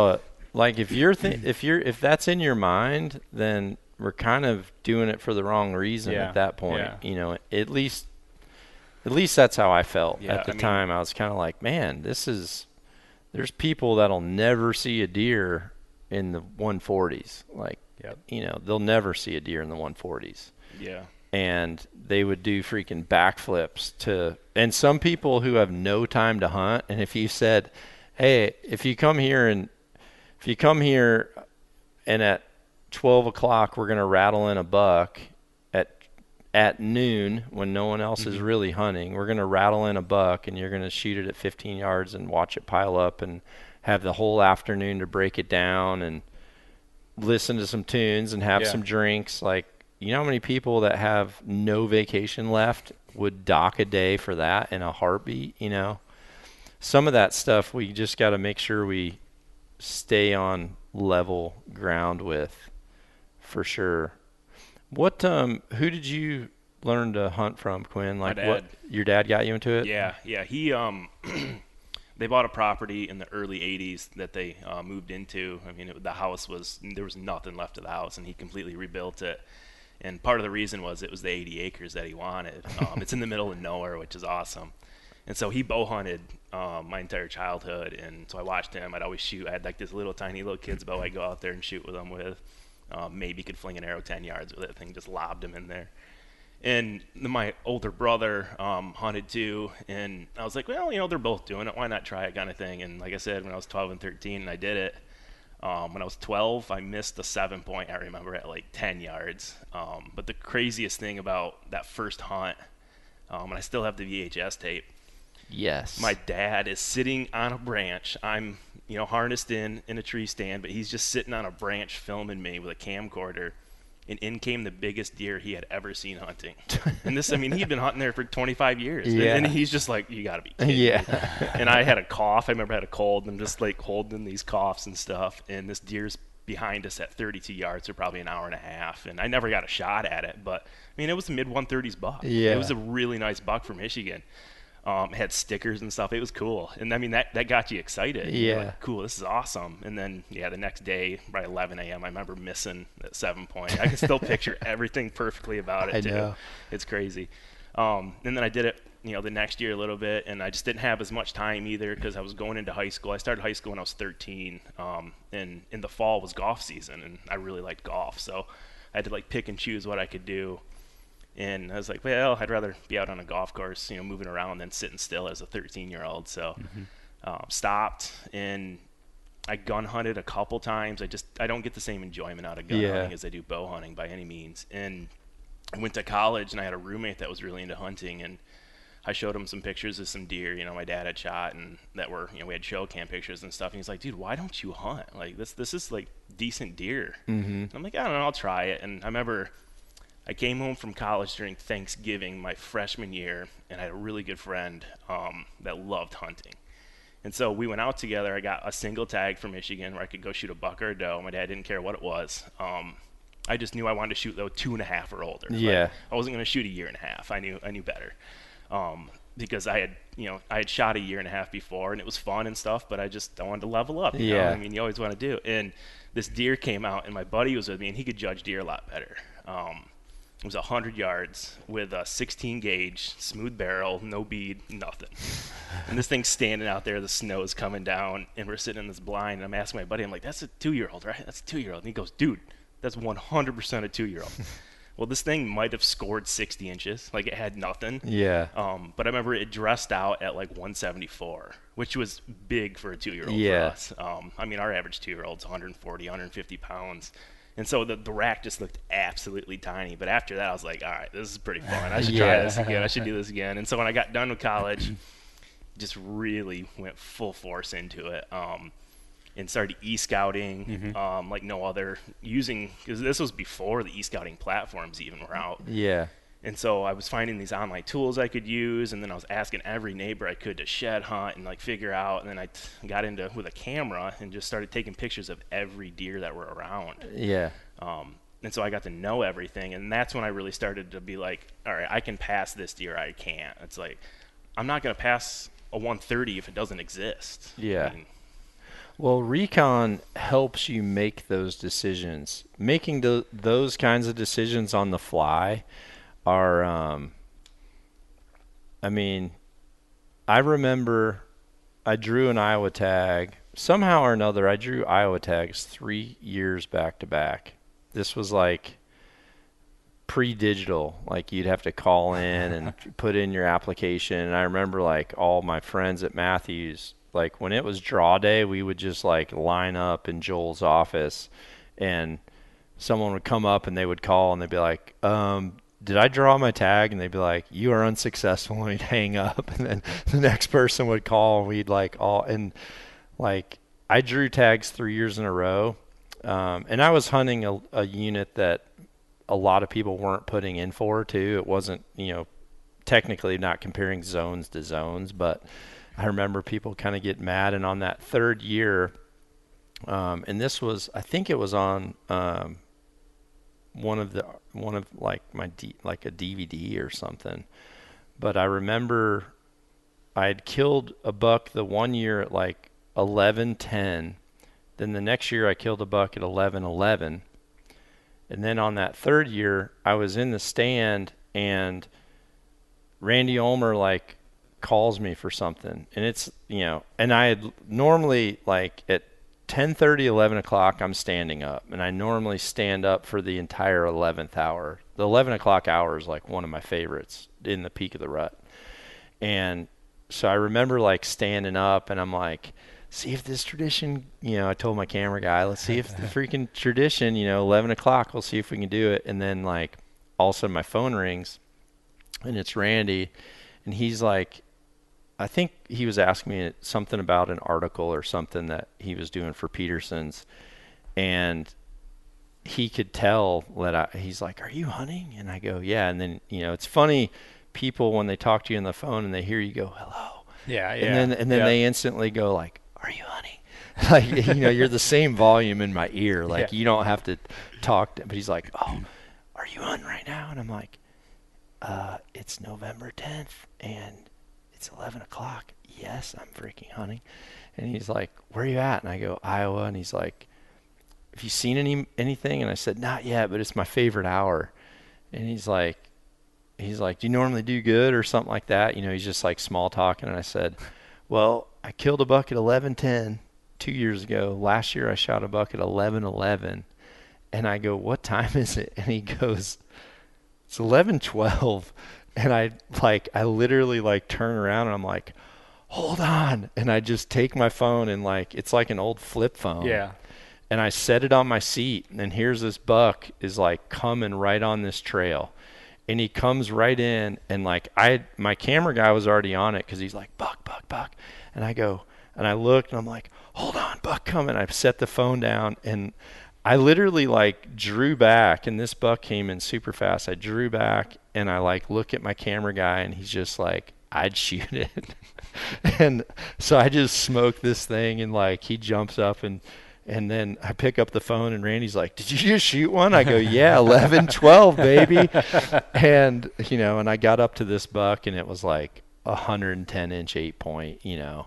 if that's in your mind, then we're kind of doing it for the wrong reason at that point. Yeah. At least that's how I felt at the I mean, time. I was kind of like, man, there's people that'll never see a deer in the 140s. Like, they'll never see a deer in the 140s. Yeah. And they would do freaking backflips and some people who have no time to hunt. And if you said, hey, if you come here and at 12 o'clock, we're going to rattle in a buck at noon when no one else is really hunting, we're going to rattle in a buck and you're going to shoot it at 15 yards and watch it pile up and have the whole afternoon to break it down and listen to some tunes and have some drinks. Like, how many people that have no vacation left would dock a day for that in a heartbeat? Some of that stuff we just got to make sure we stay on level ground with, for sure. What who did you learn to hunt from, Quinn? Like, my dad. What your dad got you into it? Yeah. He they bought a property in the early 80s that they moved into. I mean, the house there was nothing left of the house, and he completely rebuilt it. And part of the reason was it was the 80 acres that he wanted. It's in the middle of nowhere, which is awesome. And so he bow hunted my entire childhood, and so I watched him. I'd always shoot. I had like this tiny little kid's bow I'd go out there and shoot with him with. Maybe could fling an arrow 10 yards with it. Thing just lobbed him in there. And my older brother hunted too, and I was like, well, they're both doing it. Why not try it, kind of thing. And like I said, when I was 12 and 13, and I did it. When I was 12, I missed the 7-point, I remember, at like 10 yards. But the craziest thing about that first hunt, and I still have the VHS tape. Yes. My dad is sitting on a branch. I'm, harnessed in a tree stand, but he's just sitting on a branch filming me with a camcorder. And in came the biggest deer he had ever seen hunting. And he'd been hunting there for 25 years. Yeah. And he's just like, you got to be kidding me. And I had a cough. I remember I had a cold, and I'm just like holding these coughs and stuff. And this deer's behind us at 32 yards for probably an hour and a half. And I never got a shot at it. But, it was a mid-130s buck. Yeah. It was a really nice buck from Michigan. It had stickers and stuff. It was cool. And that got you excited. Yeah. You're like, cool, this is awesome. And then, the next day, by 11 a.m., I remember missing that 7-point. I can still picture everything perfectly about it, too. I know. It's crazy. And then I did it, the next year a little bit, and I just didn't have as much time either because I was going into high school. I started high school when I was 13, and in the fall was golf season, and I really liked golf. So I had to, pick and choose what I could do. And I was like, well, I'd rather be out on a golf course, moving around than sitting still as a 13-year-old. So stopped, and I gun hunted a couple times. I don't get the same enjoyment out of gun hunting as I do bow hunting by any means. And I went to college, and I had a roommate that was really into hunting, and I showed him some pictures of some deer, my dad had shot, and that were, we had show cam pictures and stuff. And he's like, dude, why don't you hunt? Like, this is like decent deer. Mm-hmm. I'm like, I don't know, I'll try it. And I remember I came home from college during Thanksgiving my freshman year, and I had a really good friend that loved hunting. And so we went out together. I got a single tag from Michigan where I could go shoot a buck or a doe. My dad didn't care what it was. I just knew I wanted to shoot, though, 2.5 or older. Yeah. Like, I wasn't going to shoot a 1.5 years. I knew better. Because I had shot a 1.5 years before, and it was fun and stuff, but I wanted to level up. You know? You always want to do. And this deer came out, and my buddy was with me, and he could judge deer a lot better. It was 100 yards with a 16 gauge, smooth barrel, no bead, nothing. And this thing's standing out there, the snow's coming down, and we're sitting in this blind, and I'm asking my buddy, I'm like, that's a 2-year-old, right? That's a 2-year-old. And he goes, dude, that's 100% a 2-year-old. Well, this thing might have scored 60 inches. Like, it had nothing. Yeah. But I remember it dressed out at like 174, which was big for a 2-year-old Yeah. for us. I mean, our average 2-year-old's 140, 150 pounds. And so the rack just looked absolutely tiny. But after that, I was like, all right, this is pretty fun. I should try this again. I should do this again. And so when I got done with college, just really went full force into it. And started e-scouting like no other, because this was before the e-scouting platforms even were out. Yeah. And so I was finding these online tools I could use, and then I was asking every neighbor I could to shed hunt and like figure out. And then I got into with a camera and just started taking pictures of every deer that were around. Yeah. And so I got to know everything, and that's when I really started to be like, all right, I can pass this deer, I can't. It's like, I'm not going to pass a 130 if it doesn't exist. Yeah. I mean, Well, Recon helps you make those decisions. Making those kinds of decisions on the fly are, I mean, I remember I drew an Iowa tag. Somehow or another, I drew Iowa tags 3 years back to back. This was like pre-digital. Like, you'd have to call in and put in your application. And I remember, like, all my friends at Matthews, like, when it was draw day, we would just like line up in Joel's office, and someone would come up and they would call and they'd be like, did I draw my tag? And they'd be like, you are unsuccessful. And we'd hang up, and then the next person would call, and we'd like and like, I drew tags 3 years in a row. And I was hunting a unit that a lot of people weren't putting in for too. It wasn't, technically not comparing zones to zones, but I remember people kind of get mad. And on that third year, and this was, I think it was on one of like like a DVD or something. But I remember I had killed a buck the one year at like 11:10. Then the next year I killed a buck at 11:11. And then on that third year, I was in the stand, and Randy Ulmer like calls me for something, and it's, and I had normally, like, at 10:30, 11 o'clock, I'm standing up, and I normally stand up for the entire 11th hour. The 11 o'clock hour is like one of my favorites in the peak of the rut. And so I remember like standing up, and I'm like, see if this tradition, I told my camera guy, let's see if the freaking tradition, 11 o'clock, we'll see if we can do it. And then like all of a sudden my phone rings, and it's Randy, and he's like, I think he was asking me something about an article or something that he was doing for Peterson's, and he could tell that he's like, are you hunting? And I go, yeah. And then, it's funny, people, when they talk to you on the phone and they hear you go, hello. Yeah. And then they instantly go like, are you hunting? Like, you're the same volume in my ear. Like, you don't have to talk but he's like, oh, are you hunting right now? And I'm like, it's November 10th and it's 11 o'clock. Yes, I'm freaking hunting. And he's like, where are you at? And I go, Iowa. And he's like, have you seen anything? And I said, not yet, but it's my favorite hour. And he's like, do you normally do good or something like that? He's just like small talking. And I said, well, I killed a buck at 11:10 2 years ago. Last year I shot a buck at 11:11. And I go, what time is it? And he goes, it's 11:12. And I literally like turn around and I'm like, hold on. And I just take my phone and like, it's like an old flip phone. Yeah. And I set it on my seat, and here's this buck is like coming right on this trail. And he comes right in, and like my camera guy was already on it because he's like, buck. And I go, and I looked, and I'm like, hold on, buck coming. I set the phone down, and I literally like drew back, and this buck came in super fast. I drew back, and I like look at my camera guy, and he's just like, I'd shoot it. And so I just smoked this thing, and like he jumps up, and then I pick up the phone, and Randy's like, did you just shoot one? I go, yeah, 11:12, baby. And, and I got up to this buck, and it was like 110-inch 8-point,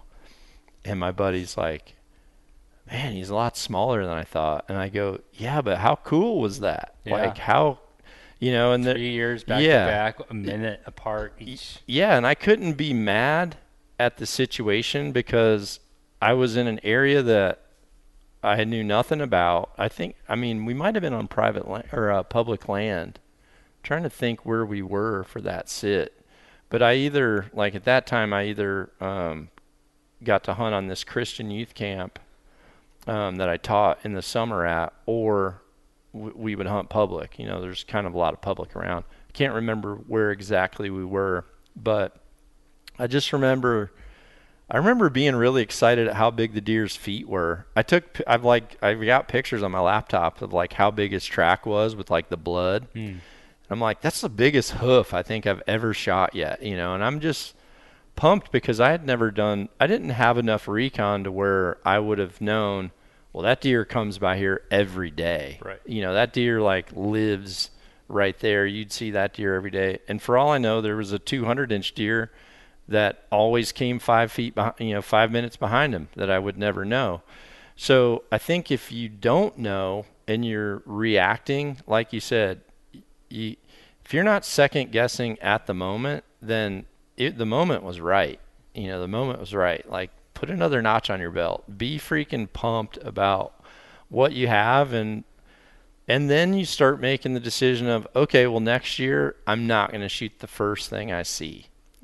And my buddy's like, man, he's a lot smaller than I thought. And I go, yeah, but how cool was that? Yeah. Like, how, and 3 years back to back, a minute apart each. Yeah, and I couldn't be mad at the situation because I was in an area that I knew nothing about. I mean, we might have been on private land or public land. I'm trying to think where we were for that sit. But at that time, I either got to hunt on this Christian youth camp that I taught in the summer at, or we would hunt public. There's kind of a lot of public around. I can't remember where exactly we were, but I remember being really excited at how big the deer's feet were. I've got pictures on my laptop of like how big his track was with like the blood. I'm like, that's the biggest hoof I think I've ever shot yet, and I'm just pumped because I didn't have enough recon to where I would have known, well, that deer comes by here every day. Right. That deer like lives right there. You'd see that deer every day. And for all I know, there was a 200-inch deer that always came 5 feet behind, 5 minutes behind him that I would never know. So I think if you don't know and you're reacting, like you said, if you're not second guessing at the moment, then the moment was right. The moment was right. Like, put another notch on your belt. Be freaking pumped about what you have, and then you start making the decision of, okay, well, next year I'm not going to shoot the first thing I see.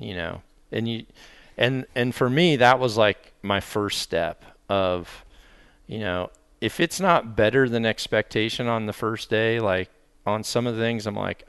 And for me, that was like my first step of, if it's not better than expectation on the first day, like on some of the things, I'm like,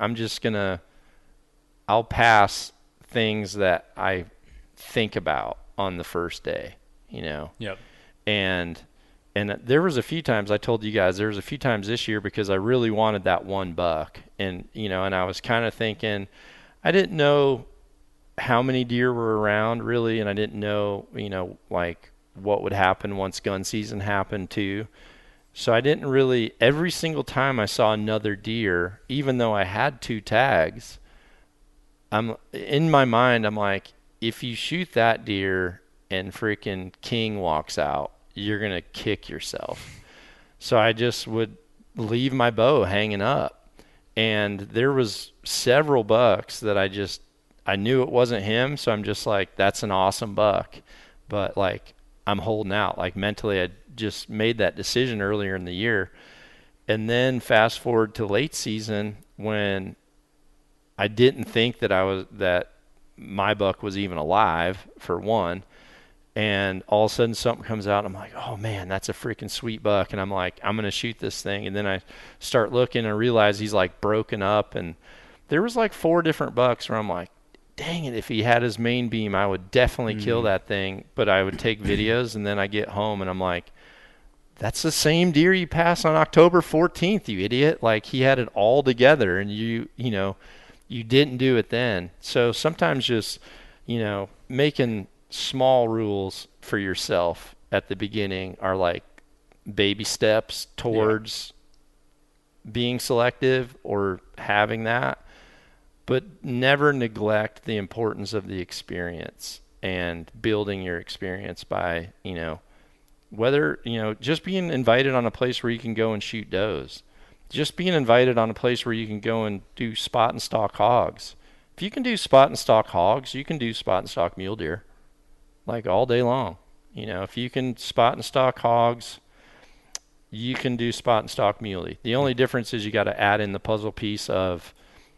I'll pass things that I think about on the first day, Yep. And there was a few times, I told you guys, there was a few times this year because I really wanted that one buck. And, and I was kind of thinking, I didn't know how many deer were around really. And I didn't know, like what would happen once gun season happened too. So I didn't really, every single time I saw another deer, even though I had 2 tags, in my mind, I'm like, if you shoot that deer and freaking King walks out, you're going to kick yourself. So I just would leave my bow hanging up. And there was several bucks that I knew it wasn't him. So I'm just like, that's an awesome buck. But like, I'm holding out. Like mentally, I just made that decision earlier in the year. And then fast forward to late season when I didn't think that my buck was even alive, for one. And all of a sudden something comes out. And I'm like, oh man, that's a freaking sweet buck. And I'm like, I'm going to shoot this thing. And then I start looking and realize he's like broken up. And there was like 4 different bucks where I'm like, dang it, if he had his main beam, I would definitely kill that thing. But I would take videos, and then I get home and I'm like, that's the same deer you passed on October 14th, you idiot. Like, he had it all together, and you didn't do it then. So sometimes just, making small rules for yourself at the beginning are like baby steps towards being selective or having that, but never neglect the importance of the experience and building your experience by, whether, just being invited on a place where you can go and shoot does. Just being invited on a place where you can go and do spot and stalk hogs. If you can do spot and stalk hogs, you can do spot and stalk mule deer, like all day long. If you can spot and stalk hogs, you can do spot and stalk muley. The only difference is you got to add in the puzzle piece of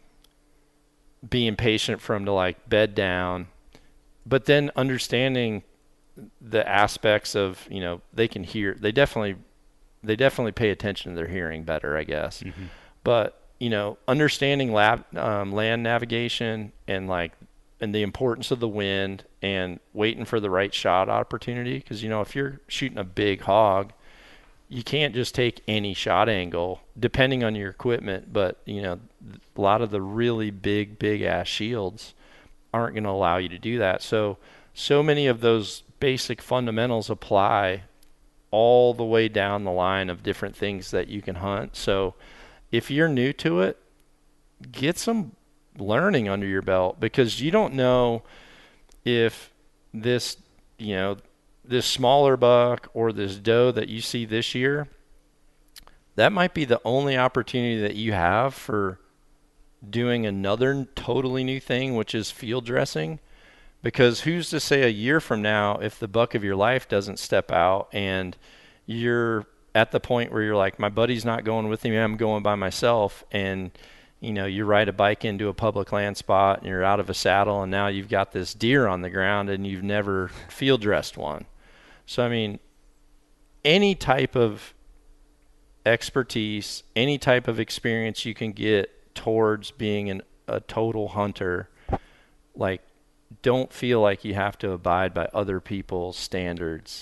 being patient for them to like bed down, but then understanding the aspects of, they can hear, they definitely pay attention to their hearing better, I guess. Mm-hmm. But, understanding land navigation and the importance of the wind and waiting for the right shot opportunity. Cause if you're shooting a big hog, you can't just take any shot angle depending on your equipment. But, a lot of the really big ass shields aren't going to allow you to do that. So many of those basic fundamentals apply all the way down the line of different things that you can hunt. So if you're new to it, get some learning under your belt, because you don't know if this, this smaller buck or this doe that you see this year, that might be the only opportunity that you have for doing another totally new thing, which is field dressing. Because who's to say a year from now, if the buck of your life doesn't step out and you're at the point where you're like, my buddy's not going with me, I'm going by myself, and you ride a bike into a public land spot and you're out of a saddle, and now you've got this deer on the ground and you've never field dressed one. So, I mean, any type of expertise, any type of experience you can get towards being a total hunter, like, don't feel like you have to abide by other people's standards,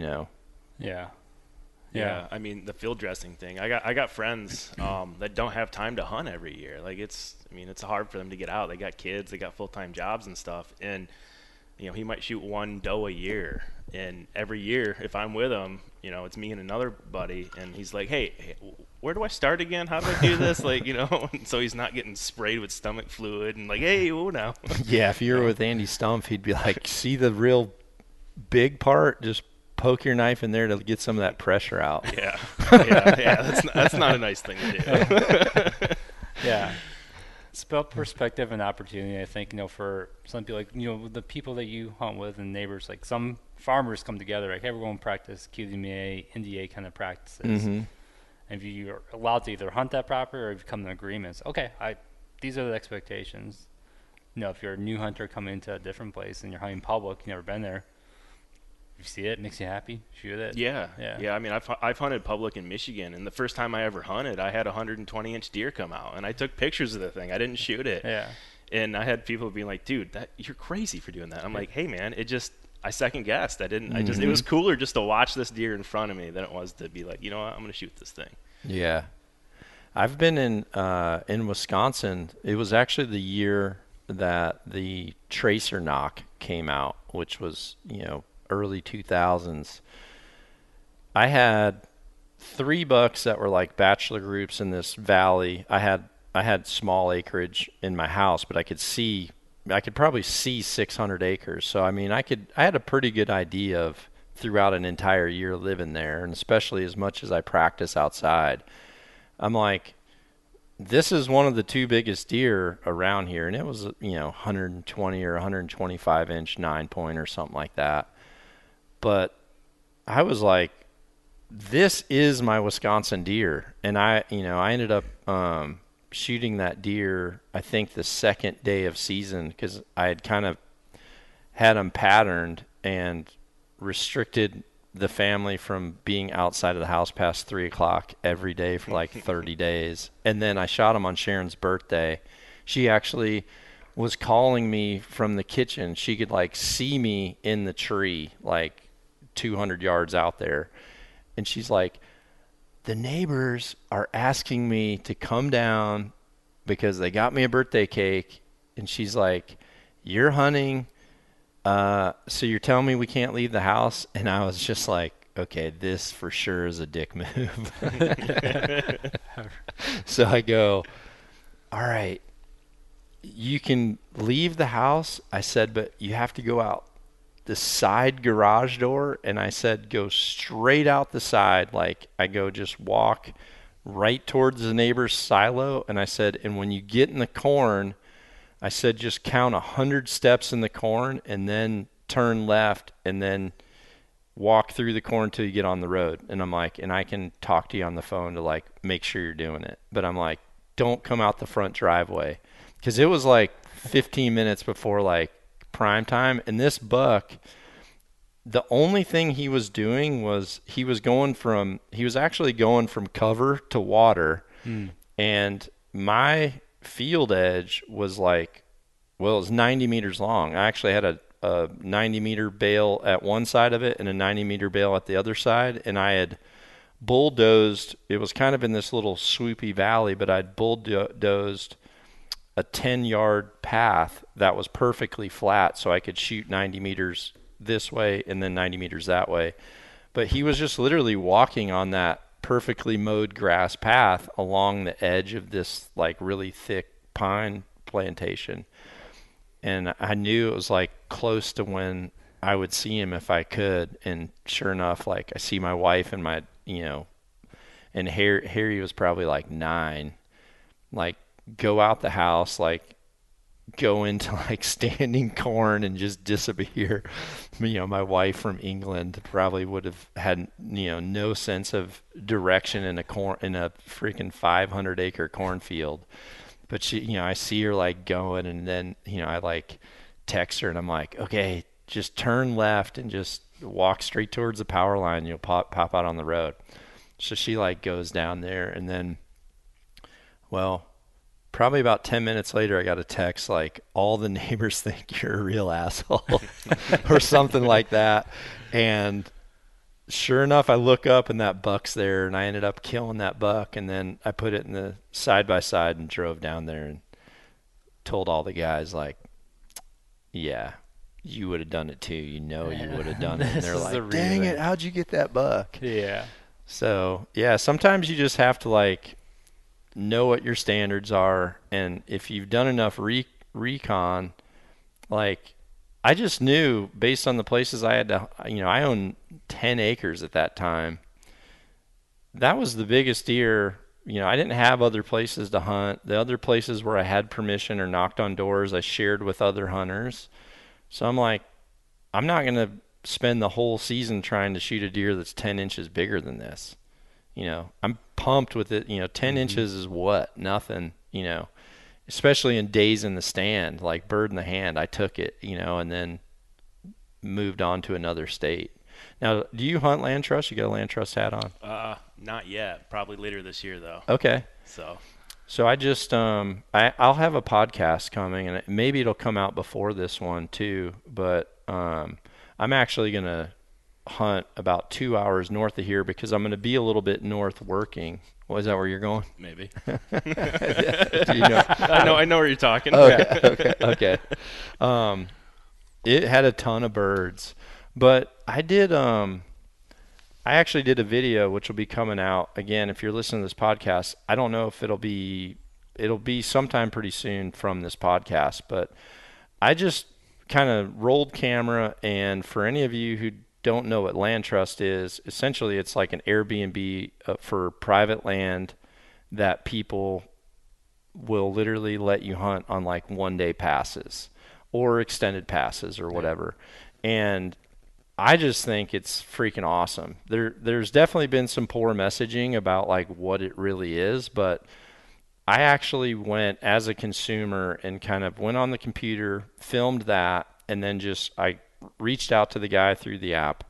Yeah. I mean, the field dressing thing. I got friends that don't have time to hunt every year. Like it's hard for them to get out. They got kids, they got full-time jobs and stuff. And he might shoot one doe a year. And every year, if I'm with him, it's me and another buddy, and he's like, hey, where do I start again? How do I do this? And so he's not getting sprayed with stomach fluid and like, hey, whoa now. Yeah, if you were with Andy Stumpf, he'd be like, see the real big part? Just poke your knife in there to get some of that pressure out. Yeah. That's not a nice thing to do. Yeah. It's about perspective and opportunity, I think, for some people, like, the people that you hunt with and neighbors, like some farmers come together, like, hey, we're going to practice QDMA, NDA kind of practices. Mm-hmm. And if you're allowed to either hunt that property or if you come to agreements, okay, these are the expectations. If you're a new hunter coming into a different place and you're hunting public, you've never been there, you see it, makes you happy, shoot it. Yeah. I mean, I've hunted public in Michigan, and the first time I ever hunted, I had a 120-inch deer come out, and I took pictures of the thing. I didn't shoot it. Yeah. And I had people being like, "Dude, you're crazy for doing that." I'm like, "Hey, man, I second guessed. It was cooler just to watch this deer in front of me than it was to be like, you know what, I'm gonna shoot this thing." Yeah, I've been in Wisconsin. It was actually the year that the Tracer knock came out, which was early 2000s. I had 3 bucks that were like bachelor groups in this valley. I had small acreage in my house, but I could probably see 600 acres. So I mean, I had a pretty good idea of throughout an entire year living there, and especially as much as I practice outside. I'm like, this is one of the 2 biggest deer around here, and it was 120 or 125 inch 9-point or something like that. But I was like, this is my Wisconsin deer. And I ended up shooting that deer, I think, the second day of season, because I had kind of had them patterned and restricted the family from being outside of the house past 3 o'clock every day for like 30 days. And then I shot him on Sharon's birthday. She actually was calling me from the kitchen. She could like see me in the tree, like 200 yards out there. And she's like, the neighbors are asking me to come down because they got me a birthday cake. And she's like, you're hunting, so you're telling me we can't leave the house? And I was just like, okay, this for sure is a dick move. So I go, all right, you can leave the house. I said, but you have to go out the side garage door. And I said, go straight out the side. Like, I go, just walk right towards the neighbor's silo. And I said, and when you get in the corn, I said, just count 100 steps in the corn and then turn left and then walk through the corn till you get on the road. And I'm like, and I can talk to you on the phone to like make sure you're doing it. But I'm like, don't come out the front driveway, because it was like 15 minutes before like prime time. And this buck, the only thing he was doing was he was actually going from cover to water. And my field edge was like, well, it was 90 meters long. I actually had a 90-meter bale at one side of it and a 90-meter bale at the other side, and I had bulldozed. It was kind of in this little swoopy valley, but I'd bulldozed a 10-yard path that was perfectly flat, so I could shoot 90 meters this way and then 90 meters that way. But he was just literally walking on that perfectly mowed grass path along the edge of this like really thick pine plantation. And I knew it was like close to when I would see him if I could. And sure enough, like I see my wife and my, and Harry was probably like 9, like go out the house, like go into like standing corn and just disappear. My wife from England probably would have had, no sense of direction in a freaking 500-acre cornfield. But she, I see her like going, and then, I like text her and I'm like, okay, just turn left and just walk straight towards the power line. You'll pop out on the road. So she like goes down there, and then, well, probably about 10 minutes later, I got a text like, all the neighbors think you're a real asshole or something like that. And sure enough, I look up and that buck's there, and I ended up killing that buck. And then I put it in the side-by-side and drove down there and told all the guys, like, yeah, you would have done it too. You would have done it. And they're like, dang it, how'd you get that buck? Yeah. So, yeah, sometimes you just have to, like, know what your standards are. And if you've done enough recon, like, I just knew based on the places I had to, I owned 10 acres at that time. That was the biggest deer. I didn't have other places to hunt. The other places where I had permission or knocked on doors, I shared with other hunters. So I'm like, I'm not going to spend the whole season trying to shoot a deer that's 10 inches bigger than this. I'm pumped with it. 10 inches is what? Nothing, especially in days in the stand, like bird in the hand. I took it, and then moved on to another state. Now, do you hunt land trust? You got a land trust hat on? Not yet. Probably later this year, though. Okay. So I just I'll have a podcast coming, and maybe it'll come out before this one too. But I'm actually gonna hunt about 2 hours north of here because I'm gonna be a little bit north working. Is that where you're going? maybe. Do you know? I know where you're talking. Okay. It had a ton of birds, but I actually did a video which will be coming out again. If you're listening to this podcast, I don't know if it'll be sometime pretty soon from this podcast, but I just kind of rolled camera. And for any of you who don't know what land trust is, essentially it's like an Airbnb for private land that people will literally let you hunt on like 1-day passes or extended passes or whatever. And I just think it's freaking awesome. There's definitely been some poor messaging about like what it really is, but I actually went as a consumer and kind of went on the computer, filmed that, and then I reached out to the guy through the app.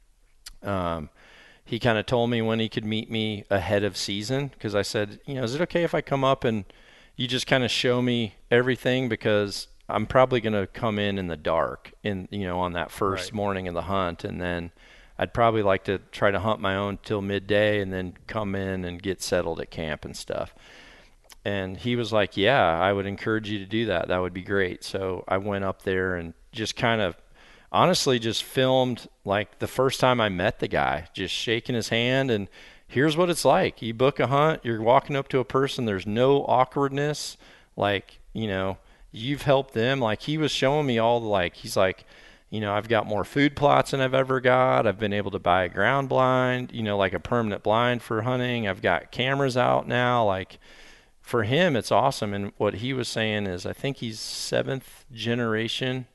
He kind of told me when he could meet me ahead of season, because I said, is it okay if I come up and you just kind of show me everything, because I'm probably going to come in the dark on that first morning of the hunt. And then I'd probably like to try to hunt my own till midday and then come in and get settled at camp and stuff. And he was like, yeah, I would encourage you to do that. That would be great. So I went up there and just kind of honestly just filmed like the first time I met the guy, just shaking his hand. And here's what it's like. You book a hunt, you're walking up to a person, there's no awkwardness. Like, you've helped them. Like he was showing me all the, like, he's like, I've got more food plots than I've ever got. I've been able to buy a ground blind, like a permanent blind for hunting. I've got cameras out now. Like for him, it's awesome. And what he was saying is, I think he's 7th generation.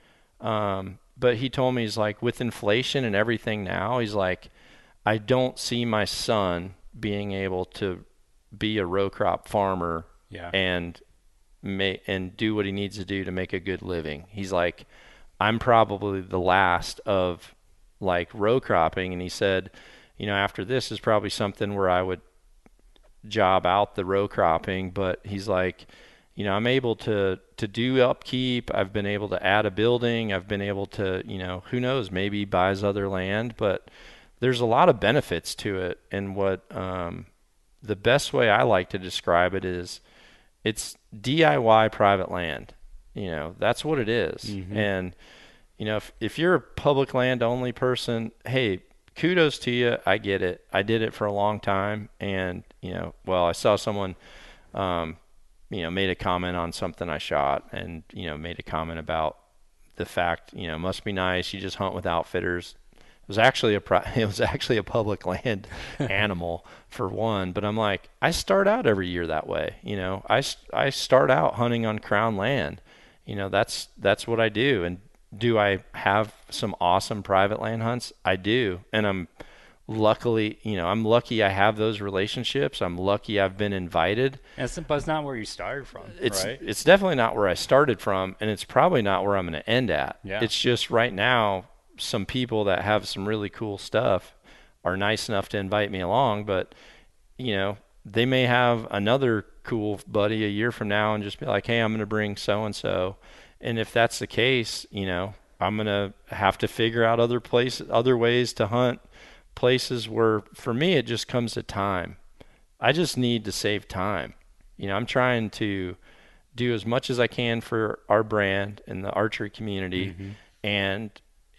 But he told me, he's like, with inflation and everything now, he's like, I don't see my son being able to be a row crop farmer and do what he needs to do to make a good living. He's like, I'm probably the last of like row cropping. And he said, after this is probably something where I would job out the row cropping. But he's like, I'm able to do upkeep. I've been able to add a building. I've been able to, who knows, maybe buys other land. But there's a lot of benefits to it. And what the best way I like to describe it is, it's DIY private land. That's what it is. Mm-hmm. And, if you're a public land only person, hey, kudos to you. I get it. I did it for a long time. And, I saw someone, made a comment on something I shot and, made a comment about the fact, must be nice. You just hunt with outfitters. It was actually a public land animal for one, but I'm like, I start out every year that way. I start out hunting on crown land, that's what I do. And do I have some awesome private land hunts? I do. And I'm lucky I have those relationships. I'm lucky I've been invited. But it's not where you started from, right? It's definitely not where I started from, and it's probably not where I'm going to end at. Yeah. It's just right now, some people that have some really cool stuff are nice enough to invite me along, but, they may have another cool buddy a year from now and just be like, hey, I'm going to bring so-and-so. And if that's the case, I'm going to have to figure out other ways to hunt places where, for me, it just comes to time. I just need to save time. I'm trying to do as much as I can for our brand and the archery community. Mm-hmm. And,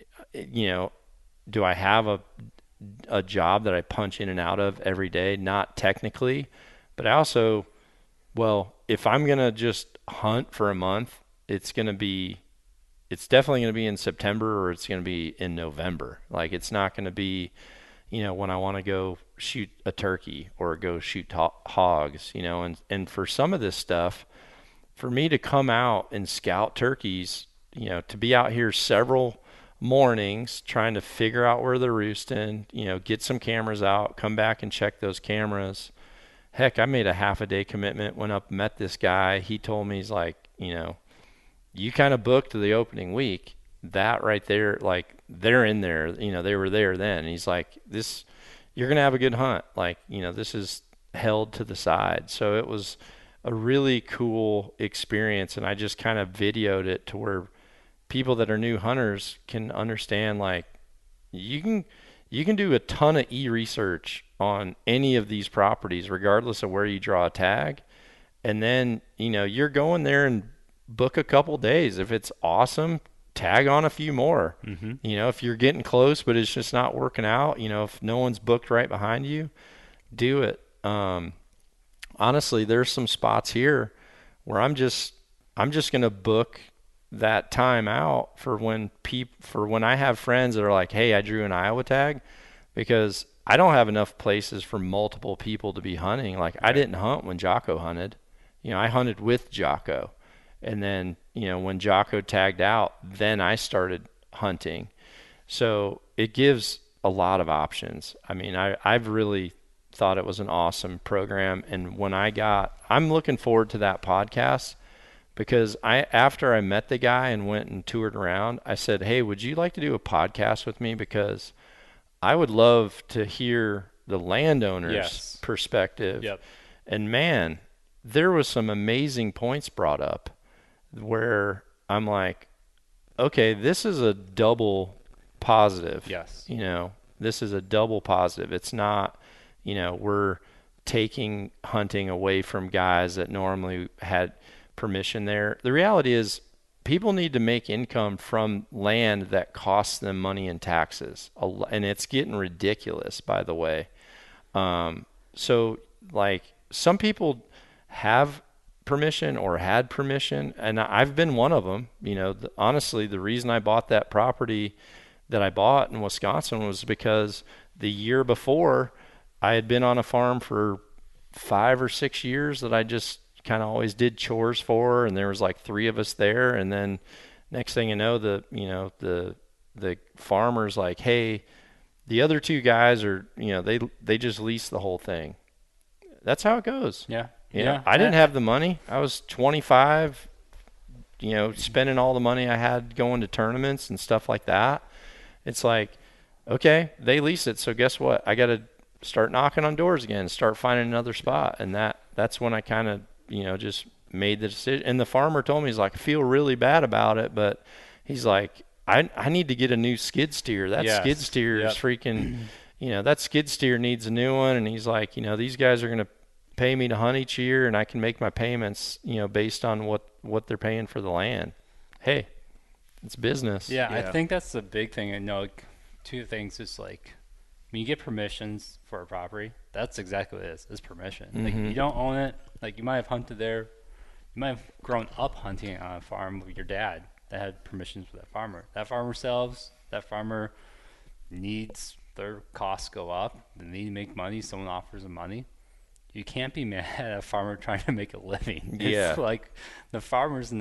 do I have a job that I punch in and out of every day? Not technically, but I also, if I'm going to just hunt for a month, it's definitely going to be in September, or it's going to be in November. Like, it's not going to be, when I want to go shoot a turkey or go shoot hogs, and for some of this stuff, for me to come out and scout turkeys, to be out here several mornings trying to figure out where they're roosting, get some cameras out, come back and check those cameras. Heck, I made a half a day commitment, went up, met this guy. He told me, he's like, you kind of booked the opening week. That right there, like, they're in there, they were there then. And he's like, you're going to have a good hunt. Like, this is held to the side. So it was a really cool experience. And I just kind of videoed it to where people that are new hunters can understand, like, you can do a ton of research on any of these properties, regardless of where you draw a tag. And then, you're going there and book a couple days. If it's awesome, tag on a few more. Mm-hmm. If you're getting close, but it's just not working out, if no one's booked right behind you, do it. Honestly, there's some spots here where I'm just going to book that time out for when I have friends that are like, hey, I drew an Iowa tag, because I don't have enough places for multiple people to be hunting. Like, I didn't hunt when Jocko hunted. I hunted with Jocko. And then, when Jocko tagged out, then I started hunting. So it gives a lot of options. I mean, I've really thought it was an awesome program. And I'm looking forward to that podcast, because after I met the guy and went and toured around, I said, hey, would you like to do a podcast with me? Because I would love to hear the landowner's perspective. Yep. And man, there was some amazing points brought up where I'm like, okay, this is a double positive. Yes. This is a double positive. It's not, we're taking hunting away from guys that normally had permission there. The reality is, people need to make income from land that costs them money in taxes. And it's getting ridiculous, by the way. So, like, some people have permission or had permission, and I've been one of them. Honestly, the reason I bought that property that I bought in Wisconsin was because the year before, I had been on a farm for 5 or 6 years that I just kind of always did chores for, and there was like 3 of us there. And then next thing you know, the farmer's like, hey, the other 2 guys are, they just lease the whole thing. That's how it goes. Yeah. I didn't have the money. I was 25, spending all the money I had going to tournaments and stuff like that. It's like, okay, they lease it. So guess what? I got to start knocking on doors again, start finding another spot. And that's when I kind of, just made the decision. And the farmer told me, he's like, I feel really bad about it, but he's like, I need to get a new skid steer. That skid steer is freaking, that skid steer needs a new one. And he's like, these guys are going to pay me to hunt each year, and I can make my payments, based on what they're paying for the land. Hey, it's business. Yeah, I think that's the big thing. And like, 2 things is like, when you get permissions for a property, that's exactly what it is. It's permission. Mm-hmm. Like, you don't own it. Like, you might have hunted there. You might have grown up hunting on a farm with your dad that had permissions for that farmer. That farmer sells. That farmer needs their costs go up. They need to make money. Someone offers them money. You can't be mad at a farmer trying to make a living. Yeah. It's like, the farmer's not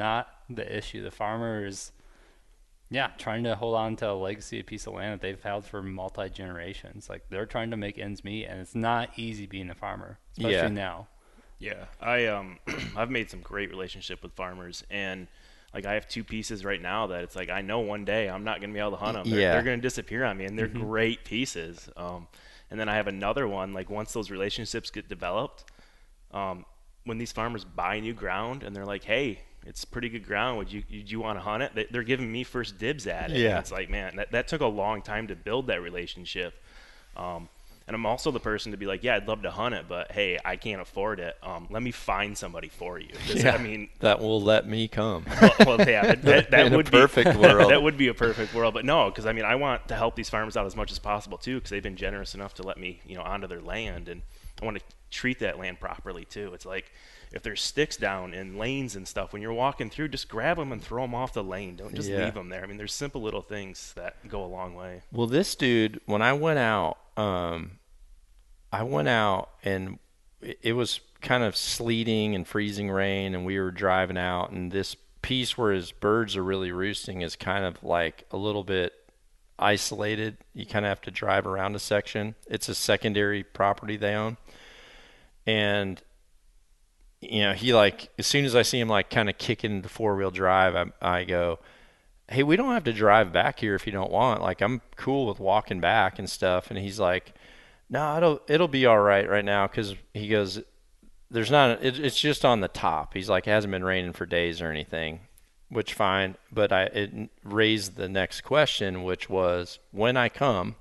the issue. The farmer is, trying to hold on to a legacy, a piece of land that they've held for multi-generations. Like, they're trying to make ends meet, and it's not easy being a farmer, especially now. Yeah, I've made some great relationship with farmers, and like I have 2 pieces right now that it's like I know one day I'm not going to be able to hunt them. They're going to disappear on me, and they're great pieces. And then I have another one, like once those relationships get developed, when these farmers buy new ground and they're like, hey, it's pretty good ground, would you want to hunt it? They're giving me first dibs at it. Yeah. And it's like, man, that took a long time to build that relationship. And I'm also the person to be like, yeah, I'd love to hunt it, but hey, I can't afford it. Let me find somebody for you. Yeah, I mean, that will let me come. well, yeah, that would a perfect world. That would be a perfect world. But no, because I mean, I want to help these farmers out as much as possible too, because they've been generous enough to let me, onto their land, and I want to treat that land properly too. It's like if there's sticks down in lanes and stuff, when you're walking through, just grab them and throw them off the lane. Don't just leave them there. I mean, there's simple little things that go a long way. Well, this dude, when I went out, and it was kind of sleeting and freezing rain, and we were driving out, and this piece where his birds are really roosting is kind of like a little bit isolated. You kind of have to drive around a section. It's a secondary property they own. And, he like, as soon as I see him like kind of kicking into 4-wheel drive, I go, hey, we don't have to drive back here if you don't want. Like, I'm cool with walking back and stuff. And he's like, no, it'll be all right now, because he goes, it's just on the top. He's like, it hasn't been raining for days or anything, which fine. But it raised the next question, which was, when I come,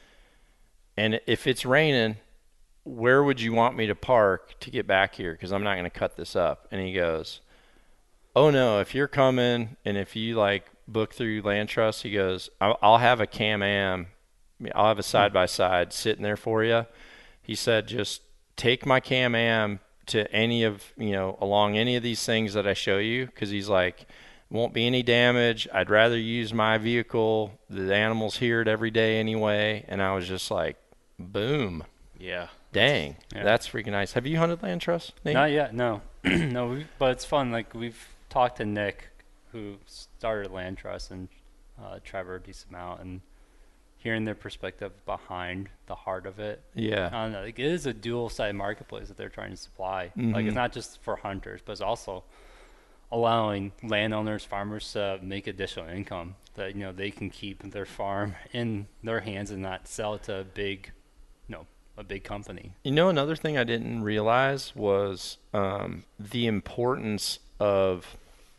and if it's raining, where would you want me to park to get back here? Because I'm not going to cut this up. And he goes, oh no, if you're coming and if you like book through Land Trust, he goes, I'll have a Can-Am. I'll have a side-by-side sitting there for you. He said, just take my Can-Am to any of, along any of these things that I show you, because he's like, won't be any damage. I'd rather use my vehicle. The animals hear it every day anyway. And I was just like, boom. Yeah. Dang. That's freaking nice. Have you hunted Land Trust, Nate? Not yet, no. No, but it's fun. Like, we've talked to Nick, who started Land Trust, and Trevor a decent amount, and hearing their perspective behind the heart of it. Yeah. I don't know. Like, it is a dual-sided marketplace that they're trying to supply. Like, it's not just for hunters, but it's also allowing landowners, farmers to make additional income that, they can keep their farm in their hands and not sell it to a big company. Another thing I didn't realize was the importance of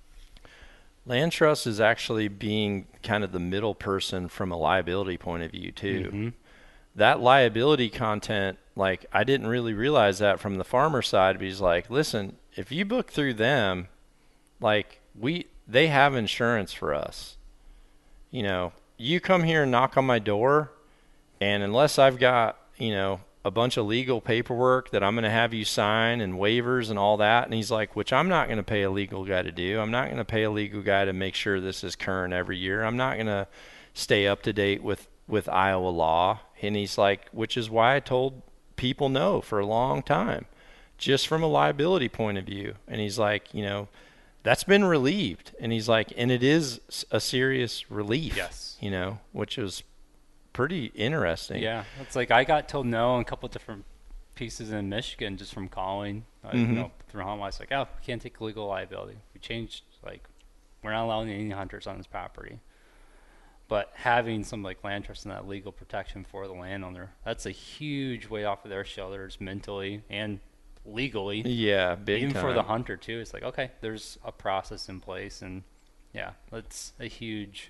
Land Trust is actually being kind of the middle person from a liability point of view too. That liability content, like, I didn't really realize that from the farmer side, but he's like, listen, if you book through them, like, they have insurance for us. You come here and knock on my door, and unless I've got, a bunch of legal paperwork that I'm going to have you sign and waivers and all that. And he's like, which I'm not going to pay a legal guy to do. I'm not going to pay a legal guy to make sure this is current every year. I'm not going to stay up to date with Iowa law. And he's like, which is why I told people no for a long time, just from a liability point of view. And he's like, that's been relieved. And he's like, and it is a serious relief, which is pretty interesting. Yeah, it's like I got told no on a couple of different pieces in Michigan just from calling, through HuntWise. Like, oh, we can't take legal liability. We changed, like, we're not allowing any hunters on this property. But having some like Land Trust and that legal protection for the landowner, that's a huge weight off of their shoulders mentally and legally. Yeah, big even time. for the hunter too. It's like, okay, there's a process in place, and that's a huge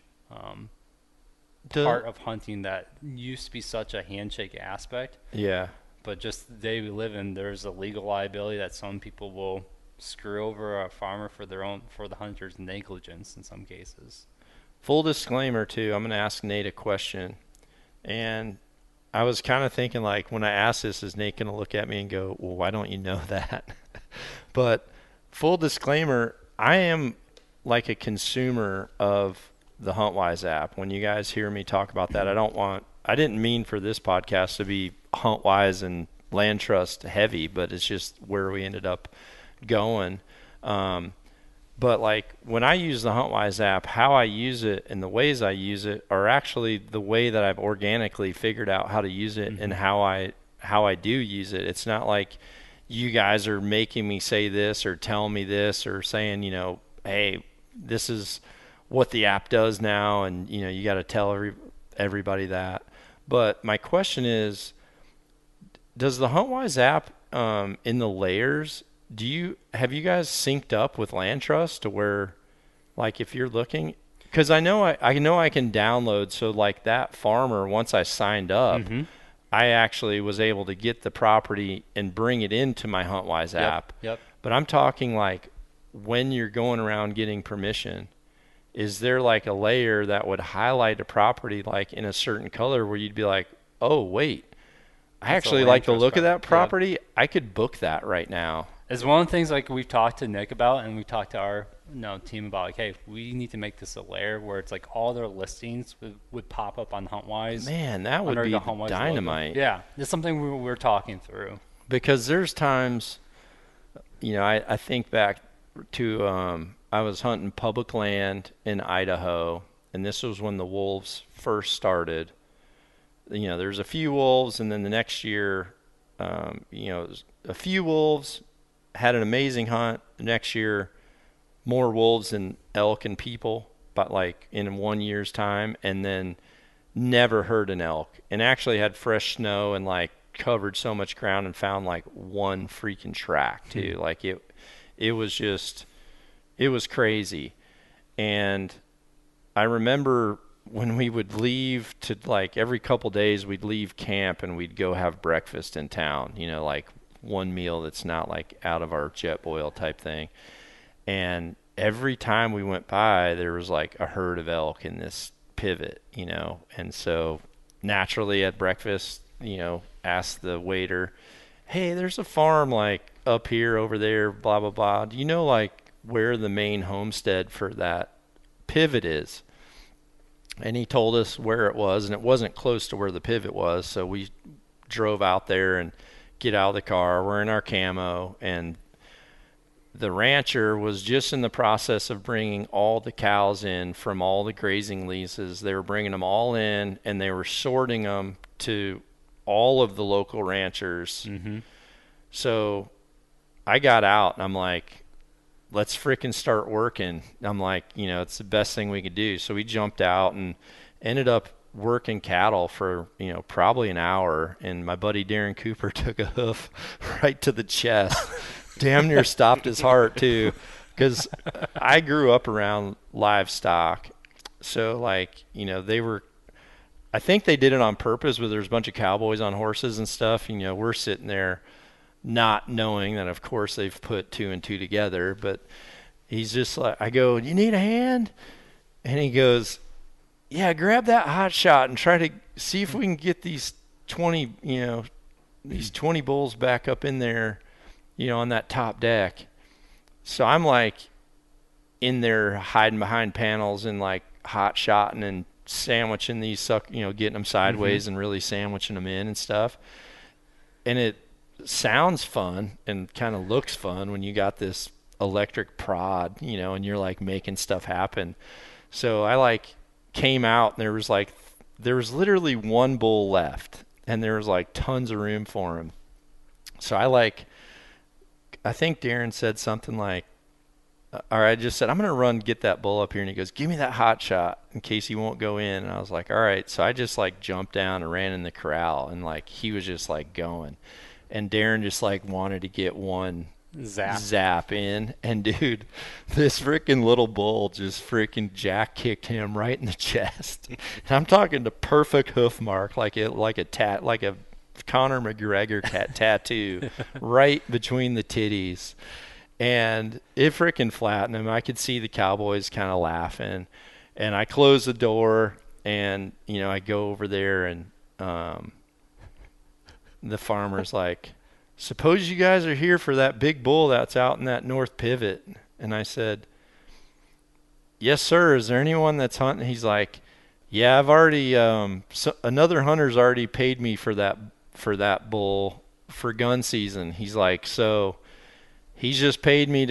part of hunting that used to be such a handshake aspect. Yeah. But just the day we live in, there's a legal liability that some people will screw over a farmer for the hunter's negligence in some cases. Full disclaimer too, I'm going to ask Nate a question. And I was kind of thinking, like, when I ask this, is Nate going to look at me and go, well, why don't you know that? But full disclaimer, I am like a consumer of the HuntWise app. When you guys hear me talk about that, I didn't mean for this podcast to be HuntWise and Land Trust heavy, but it's just where we ended up going. But like when I use the HuntWise app, how I use it and the ways I use it are actually the way that I've organically figured out how to use it and how I do use it. It's not like you guys are making me say this or telling me this or saying, hey, this is what the app does now, and you got to tell everybody that. But my question is, does the HuntWise app in the layers, have you guys synced up with Land Trust to where, like, if you're looking, because I know I can download, so like that farmer, once I signed up, I actually was able to get the property and bring it into my HuntWise app. Yep. But I'm talking like when you're going around getting permission, is there like a layer that would highlight a property like in a certain color where you'd be like, oh, wait, I actually like the look of that property. Yep. I could book that right now. It's one of the things like we've talked to Nick about, and we've talked to our team about, like, hey, we need to make this a layer where it's like all their listings would pop up on HuntWise. Man, that would be dynamite. Logo. Yeah, it's something we're talking through. Because there's times, I think back to I was hunting public land in Idaho, and this was when the wolves first started. There's a few wolves, and then the next year, a few wolves, had an amazing hunt. The next year, more wolves than elk and people, but like in 1 year's time, and then never heard an elk, and actually had fresh snow and like covered so much ground and found like one freaking track too. Like it was crazy. And I remember when we would leave to, like, every couple days we'd leave camp and we'd go have breakfast in town, like one meal that's not like out of our Jetboil type thing. And every time we went by, there was like a herd of elk in this pivot, and so naturally at breakfast, asked the waiter, hey, there's a farm like up here, over there, blah, blah, blah. Do you know like where the main homestead for that pivot is? And he told us where it was, and it wasn't close to where the pivot was. So we drove out there and get out of the car. We're in our camo, and the rancher was just in the process of bringing all the cows in from all the grazing leases. They were bringing them all in, and they were sorting them to all of the local ranchers. So I got out, and I'm like, let's frickin' start working. I'm like, it's the best thing we could do. So we jumped out and ended up working cattle for, probably an hour. And my buddy Darren Cooper took a hoof right to the chest. Damn near stopped his heart too. Because I grew up around livestock. So like, I think they did it on purpose, where there's a bunch of cowboys on horses and stuff. We're sitting there not knowing that, of course, they've put two and two together. But he's just like, I go, you need a hand? And he goes, yeah, grab that hot shot and try to see if we can get these 20 bulls back up in there, on that top deck. So I'm like in there hiding behind panels and like hot shotting and sandwiching these, getting them sideways and really sandwiching them in and stuff. And it sounds fun and kind of looks fun when you got this electric prod, and you're like making stuff happen. So I like came out, and there was literally one bull left, and there was like tons of room for him. So I think Darren said something like, or I just said, I'm going to run get that bull up here. And he goes, give me that hot shot in case he won't go in. And I was like, all right. So I just like jumped down and ran in the corral, and like he was just like going. And Darren just like wanted to get one zap in. And dude, this freaking little bull just freaking jack kicked him right in the chest. And I'm talking the perfect hoof mark, like a Conor McGregor tattoo right between the titties. And it freaking flattened him. I could see the cowboys kind of laughing. And I closed the door, and, I go over there, and the farmer's like, suppose you guys are here for that big bull that's out in that north pivot. And I said, yes, sir. Is there anyone that's hunting? He's like, yeah, I've already, another hunter's already paid me for that bull for gun season. He's like, so he's just paid me to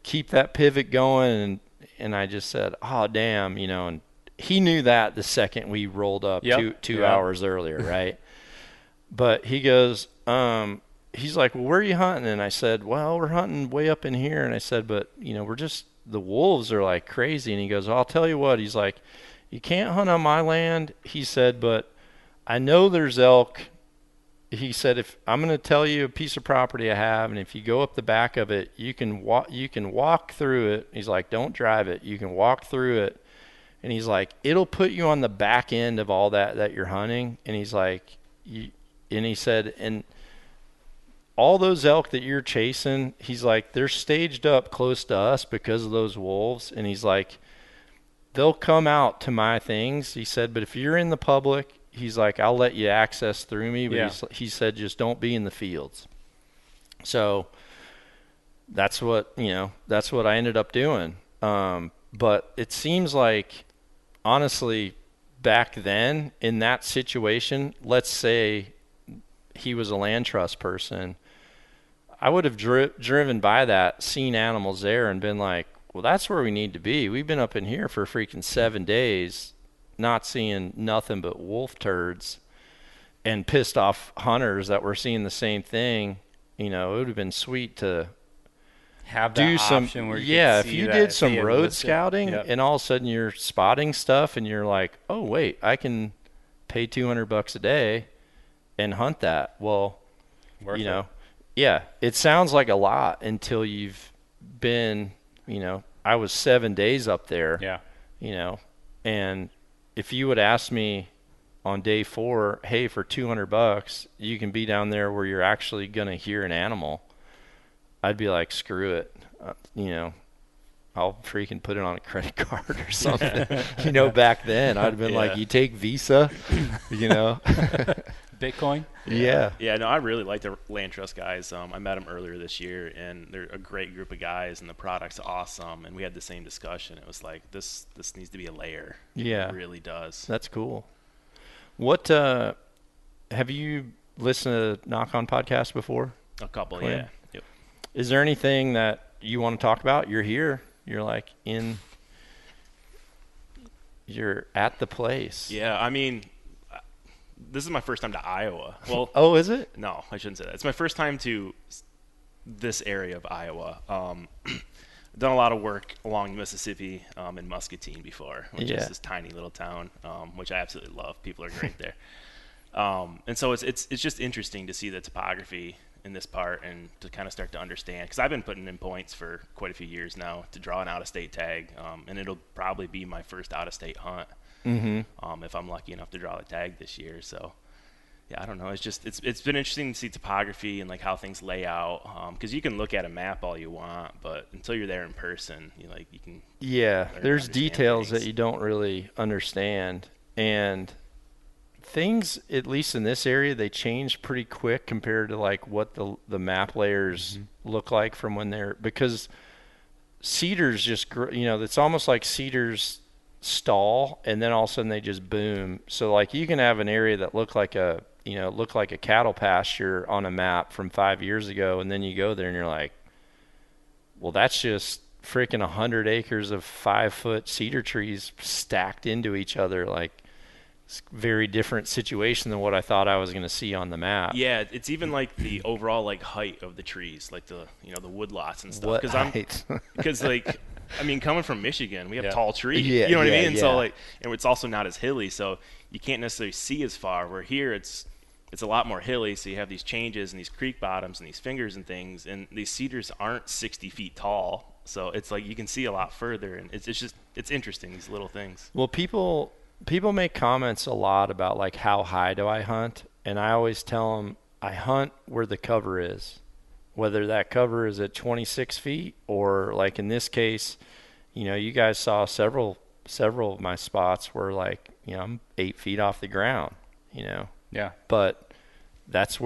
keep that pivot going. And I just said, oh, damn, and he knew that the second we rolled up two hours earlier, right? But he goes, he's like, well, where are you hunting? And I said, well, we're hunting way up in here. And I said, but, the wolves are like crazy. And he goes, I'll tell you what. He's like, you can't hunt on my land. He said, but I know there's elk. He said, if I'm going to tell you a piece of property I have, and if you go up the back of it, you can walk through it. He's like, don't drive it. You can walk through it. And he's like, it'll put you on the back end of all that you're hunting. And he's like, and he said, and all those elk that you're chasing, he's like, they're staged up close to us because of those wolves. And he's like, they'll come out to my things. He said, but if you're in the public, he's like, I'll let you access through me. But he said, just don't be in the fields. So that's what I ended up doing. But it seems like, honestly, back then in that situation, let's say he was a land trust person, I would have driven by that, seen animals there, and been like, well, that's where we need to be. We've been up in here for freaking 7 days, not seeing nothing but wolf turds, and pissed off hunters that were seeing the same thing. It would have been sweet to have that do some option where if you did some road scouting, yep. and all of a sudden you're spotting stuff and you're like, oh wait, I can pay $200 a day and hunt that. Well, it sounds like a lot until you've been, I was 7 days up there, and if you would ask me on day 4, hey, for $200 you can be down there where you're actually going to hear an animal, I'd be like, screw it. I'll freaking put it on a credit card or something. Back then I'd have been like, you take Visa, Bitcoin. Yeah. Yeah, no, I really like the Land Trust guys. I met them earlier this year, and they're a great group of guys, and the product's awesome. And we had the same discussion. It was like, this needs to be a layer. Yeah. It really does. That's cool. What have you listened to Knock On podcast before? A couple, Quinn? yeah. Yep. Is there anything that you want to talk about? You're here. You're like you're at the place. Yeah, I mean, this is my first time to Iowa. Well, oh, is it? No, I shouldn't say that. It's my first time to this area of Iowa. Done a lot of work along the Mississippi in Muscatine before, which is this tiny little town, which I absolutely love. People are great there. And so it's just interesting to see the topography in this part and to kind of start to understand, because I've been putting in points for quite a few years now to draw an out-of-state tag, and it'll probably be my first out-of-state hunt if I'm lucky enough to draw the tag this year. So yeah, I don't know. It's been interesting to see topography and like how things lay out, because you can look at a map all you want, but until you're there in person, you can. Yeah, there's details that you don't really understand, and things, at least in this area, they change pretty quick compared to like what the map layers look like from when they're, because cedars just it's almost like cedars stall and then all of a sudden they just boom. So like you can have an area that looked like a cattle pasture on a map from 5 years ago, and then you go there and you're like, well, that's just freaking 100 acres of 5-foot cedar trees stacked into each other. Like, it's a very different situation than what I thought I was going to see on the map. Yeah, it's even like the overall like height of the trees, like the the woodlots and stuff. Because like, I mean, coming from Michigan, we have tall trees. Yeah, you know what I mean? And yeah. so like, and it's also not as hilly, so you can't necessarily see as far. Where here, it's a lot more hilly, so you have these changes and these creek bottoms and these fingers and things. And these cedars aren't 60 feet tall, so it's like you can see a lot further. And it's interesting, these little things. Well, people make comments a lot about like how high do I hunt, and I always tell them I hunt where the cover is, whether that cover is at 26 feet or like in this case, you guys saw several of my spots where like I'm 8 feet off the ground, Yeah. but that's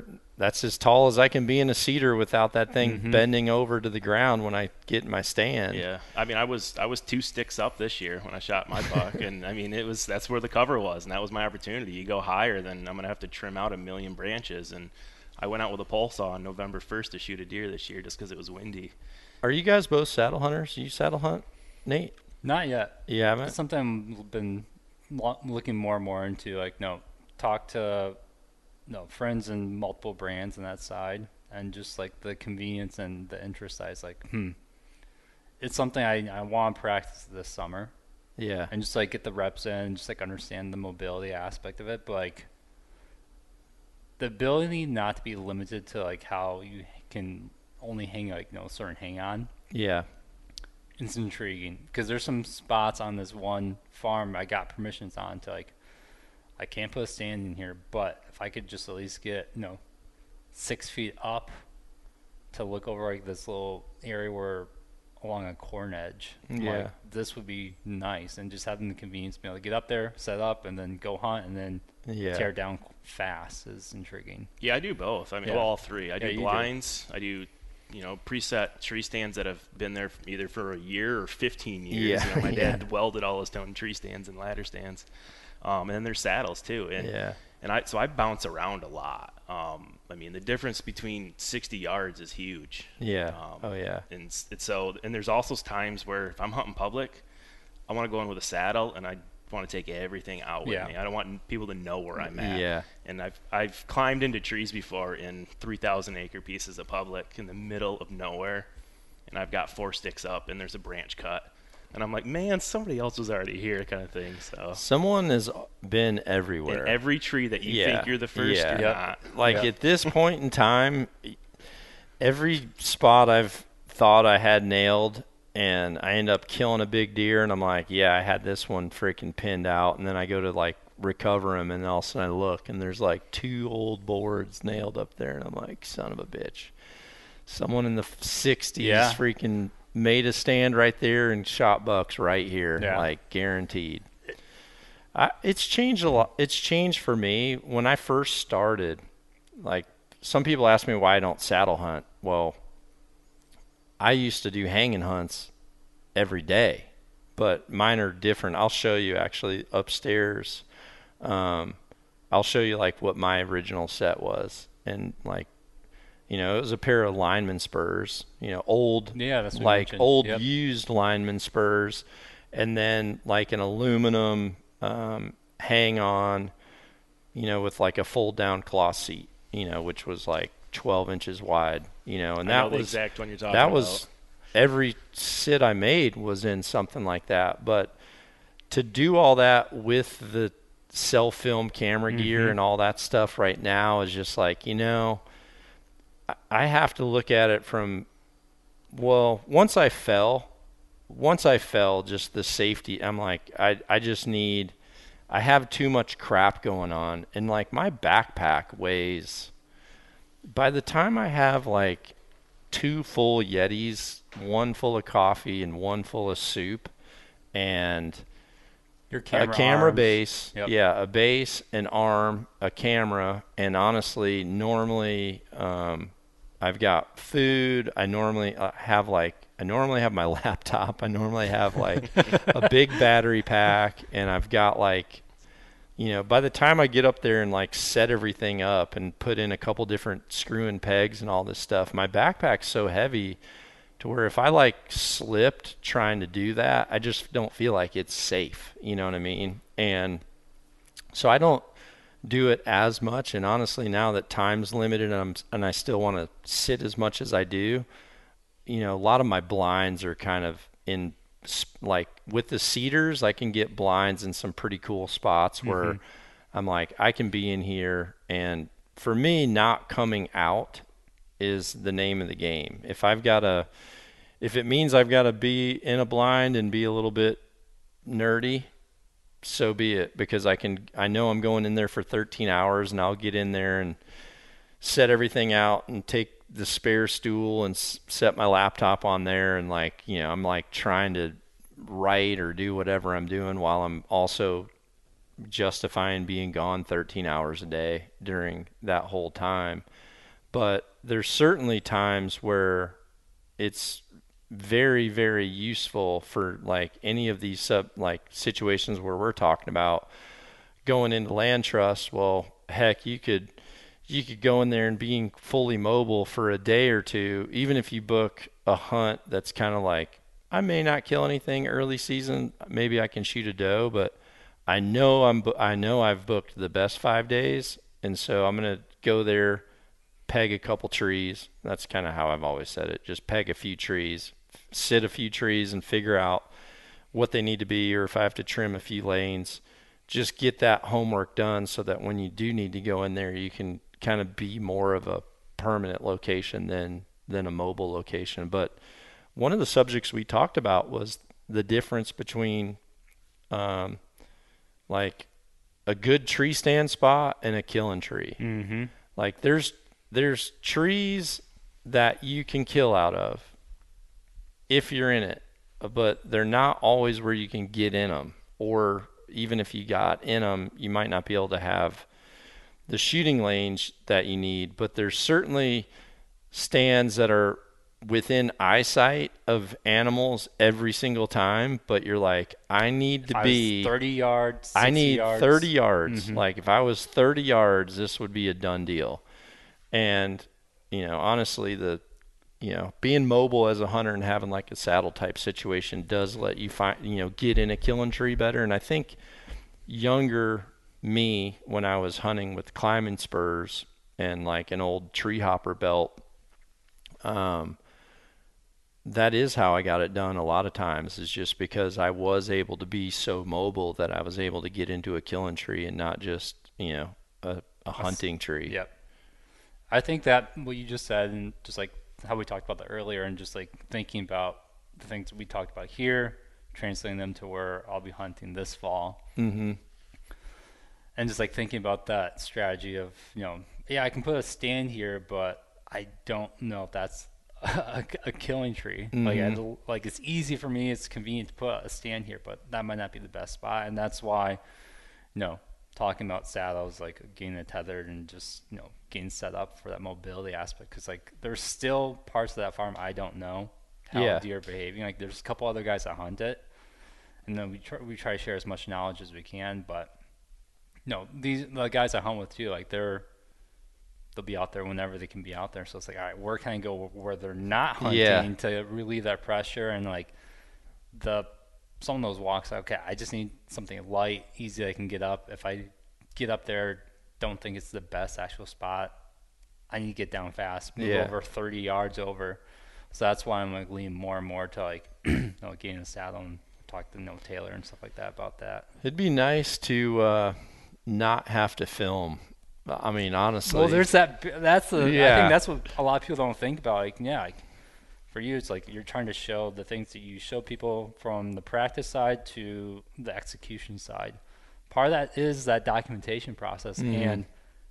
as tall as I can be in a cedar without that thing bending over to the ground when I get in my stand. Yeah, I mean, I was 2 sticks up this year when I shot my buck, and I mean, that's where the cover was, and that was my opportunity. You go higher, then I'm gonna have to trim out 1,000,000 branches, and I went out with a pole saw on November 1st to shoot a deer this year just because it was windy. Are you guys both saddle hunters? You saddle hunt, Nate? Not yet. You haven't? It's something I've been looking more and more into. Like, talk to friends in multiple brands on that side, and just like the convenience and the interest side is like, it's something I want to practice this summer. Yeah. And just like get the reps in, just like understand the mobility aspect of it, but like the ability not to be limited to like how you can only hang like certain hang on. Yeah. It's intriguing because there's some spots on this one farm I got permissions on to like, I can't put a stand in here, but if I could just at least get 6 feet up to look over like this little area where along a corn edge, like, this would be nice. And just having the convenience to be able to get up there, set up, and then go hunt, and then tear down fast is intriguing. Yeah, I do both. I mean, all three. I do blinds. I do, preset tree stands that have been there either for a year or 15 years. Yeah. My dad welded all his stone tree stands and ladder stands. And then there's saddles too. And I bounce around a lot. I mean, the difference between 60 yards is huge. Yeah. And there's also times where if I'm hunting public, I want to go in with a saddle and I want to take everything out with me. I don't want people to know where I'm at. Yeah. And I've climbed into trees before in 3,000 acre pieces of public in the middle of nowhere, and I've got 4 sticks up and there's a branch cut. And I'm like, man, somebody else was already here, kind of thing. So someone has been everywhere. In every tree that you think you're the first, you're not. Like at this point in time, every spot I've thought I had nailed, and I end up killing a big deer, and I'm like, I had this one freaking pinned out, and then I go to like recover him, and all of a sudden I look, and there's like 2 old boards nailed up there, and I'm like, son of a bitch. Someone in the 60s freaking made a stand right there and shot bucks right here, like guaranteed. It's changed a lot. It's changed for me. When I first started, like some people ask me why I don't saddle hunt. Well, I used to do hanging hunts every day, but mine are different. I'll show you actually upstairs. I'll show you like what my original set was, and like, it was a pair of lineman spurs, old, that's like old used lineman spurs, and then like an aluminum hang on, with like a fold down cloth seat, which was like 12 inches wide, and that was the exact one you're talking about. That was every sit I made was in something like that. But to do all that with the cell film camera gear and all that stuff right now is just like, I have to look at it from, once I fell, just the safety, I'm like, I have too much crap going on. And like my backpack weighs, by the time I have like 2 full Yetis, 1 full of coffee and 1 full of soup, and your camera, a camera arms. base, a base, an arm, a camera, and honestly, normally I've got food. I normally have my laptop. I normally have like a big battery pack, and I've got like, by the time I get up there and like set everything up and put in a couple different screw and pegs and all this stuff, my backpack's so heavy to where if I like slipped trying to do that, I just don't feel like it's safe. You know what I mean? And so I don't do it as much. And honestly, now that time's limited and I still want to sit as much as I do, a lot of my blinds are kind of in, like with the cedars, I can get blinds in some pretty cool spots where I'm like, I can be in here. And for me, not coming out is the name of the game. If it means I've got to be in a blind and be a little bit nerdy, so be it, because I know I'm going in there for 13 hours, and I'll get in there and set everything out and take the spare stool and set my laptop on there, and like, I'm like trying to write or do whatever I'm doing while I'm also justifying being gone 13 hours a day during that whole time. But there's certainly times where it's very, very useful for like any of these situations where we're talking about going into land trust. Well, heck, you could you could go in there and being fully mobile for a day or two, even if you book a hunt that's kind of like, I may not kill anything early season, maybe I can shoot a doe, but I know I've booked the best 5 days, and so I'm going to go there, peg a couple trees. That's kind of how I've always said it. Just peg a few trees, sit a few trees and figure out what they need to be, or if I have to trim a few lanes, just get that homework done so that when you do need to go in there, you can kind of be more of a permanent location than a mobile location. But one of the subjects we talked about was the difference between like a good tree stand spot and a killing tree. Mm-hmm. Like there's trees that you can kill out of if you're in it, but they're not always where you can get in them, or even if you got in them, you might not be able to have the shooting range that you need. But there's certainly stands that are within eyesight of animals every single time, but you're like, I need to be 30 yards, 60 I need yards. 30 yards. Mm-hmm. Like if I was 30 yards, this would be a done deal. And, honestly, being mobile as a hunter and having like a saddle type situation does let you get in a killing tree better. And I think younger me, when I was hunting with climbing spurs and like an old tree hopper belt, that is how I got it done a lot of times, is just because I was able to be so mobile that I was able to get into a killing tree and not just, a hunting tree. Yep. I think that what you just said, and just like how we talked about that earlier, and just like thinking about the things we talked about here, translating them to where I'll be hunting this fall. Mm-hmm. And just like thinking about that strategy of, I can put a stand here, but I don't know if that's a killing tree. Mm-hmm. Like it's easy for me, it's convenient to put a stand here, but that might not be the best spot. And that's why, talking about saddles, like getting it tethered and just, getting set up for that mobility aspect. Cause like there's still parts of that farm I don't know how deer are behaving. Like there's a couple other guys that hunt it, and then we try to share as much knowledge as we can. But the guys I hunt with too, like they'll be out there whenever they can be out there. So it's like, all right, where can I go where they're not hunting to relieve that pressure? And like some of those walks, okay, I just need something light, easy that I can get up. If I get up there, don't think it's the best actual spot, I need to get down fast, move over 30 yards over. So that's why I'm like leaning more and more to like getting a saddle and talk to Taylor and stuff like that about that. It'd be nice to not have to film. I mean, honestly. Well, there's I think that's what a lot of people don't think about. Like, for you, it's like you're trying to show the things that you show people from the practice side to the execution side. Part of that is that documentation process and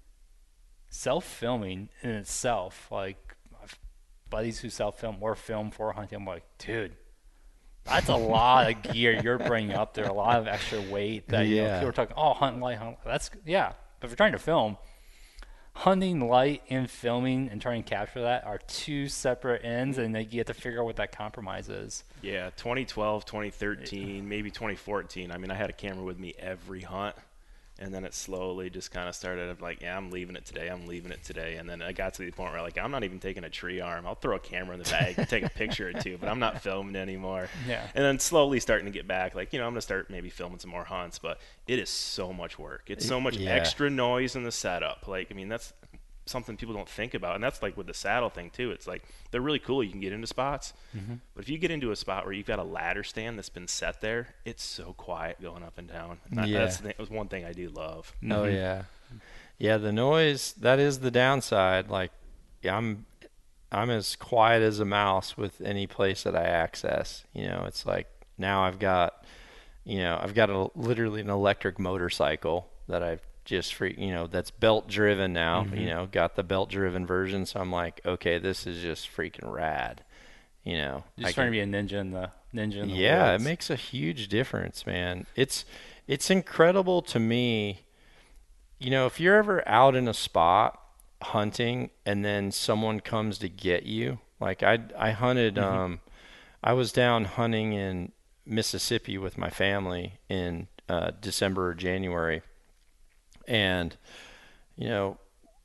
self-filming in itself. Like, buddies who self-film or film for hunting, I'm like, dude, that's a lot of gear you're bringing up there, a lot of extra weight that people are talking, hunt light. That's, But if you're trying to film, hunting light and filming and trying to capture that are two separate ends, and you have to figure out what that compromise is. Yeah, 2012, 2013, maybe 2014. I mean, I had a camera with me every hunt, and then it slowly just kind of started of like, I'm leaving it today. And then I got to the point where like, I'm not even taking a tree arm. I'll throw a camera in the bag and take a picture or two, but I'm not filming anymore. Yeah. And then slowly starting to get back, like, I'm going to start maybe filming some more hunts, but it is so much work. It's so much extra noise in the setup. Like, I mean, that's something people don't think about, and that's like with the saddle thing too. It's like they're really cool, you can get into spots, but if you get into a spot where you've got a ladder stand that's been set there, it's so quiet going up and down. And that's one thing I do love. Oh yeah, the noise, that is the downside. Like, I'm as quiet as a mouse with any place that I access. It's like now I've got literally an electric motorcycle that I've just that's belt driven now. Got the belt driven version, so I'm like, okay, this is just freaking rad. Just trying to be a ninja in the woods. It makes a huge difference, man. It's incredible to me. If you're ever out in a spot hunting and then someone comes to get you, like I hunted I was down hunting in Mississippi with my family in December or January. And,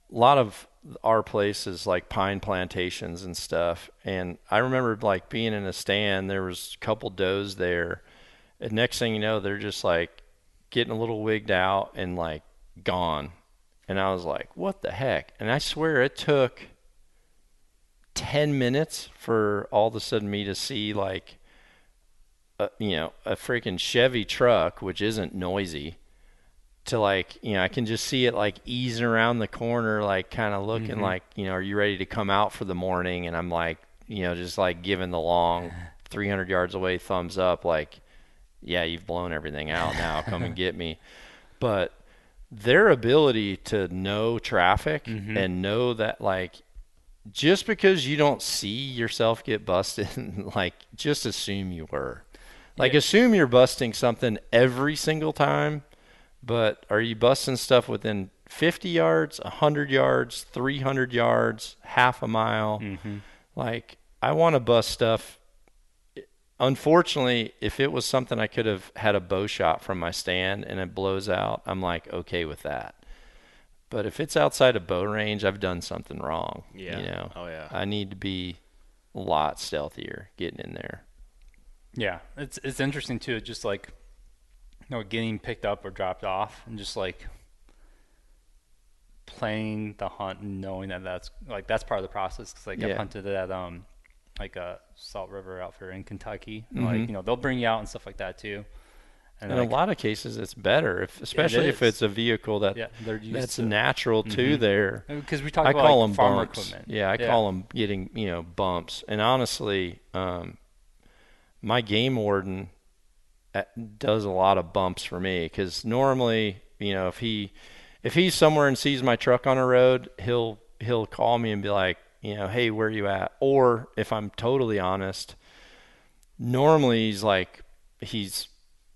lot of our places like pine plantations and stuff. And I remember like being in a stand, there was a couple does there. And next thing you know, they're just like getting a little wigged out and like gone. And I was like, what the heck? And I swear it took 10 minutes for all of a sudden me to see like, a freaking Chevy truck, which isn't noisy, to like, I can just see it like easing around the corner, like kind of looking like, are you ready to come out for the morning? And I'm like, just like giving the long 300 yards away thumbs up, like, yeah, you've blown everything out now, come and get me. But their ability to know traffic and know that like, just because you don't see yourself get busted, like just assume you were. Like assume you're busting something every single time, but are you busting stuff within 50 yards, 100 yards, 300 yards, half a mile? Like I want to bust stuff. Unfortunately, if it was something I could have had a bow shot from my stand and it blows out, I'm like okay with that. But if it's outside of bow range, I've done something wrong. Yeah. Oh yeah. I need to be a lot stealthier getting in there. Yeah, it's interesting too. Just like, getting picked up or dropped off, and just like playing the hunt and knowing that that's part of the process. Because like I've hunted at like a Salt River outfitter in Kentucky. And like they'll bring you out and stuff like that too. And in like, a lot of cases, it's better, especially if it's a vehicle that's natural to there. Because we talk I about call like them farmer bumps. equipment. Yeah, I call them getting bumps. And honestly, my game warden does a lot of bumps for me because normally, if he's somewhere and sees my truck on a road, he'll call me and be like, hey, where are you at? Or if I'm totally honest, normally he's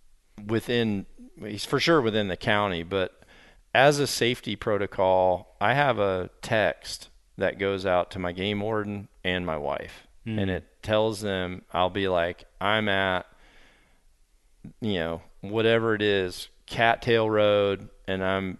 for sure within the county, but as a safety protocol, I have a text that goes out to my game warden and my wife, and it tells them, I'll be like, I'm at, whatever it is, Cattail Road, and I'm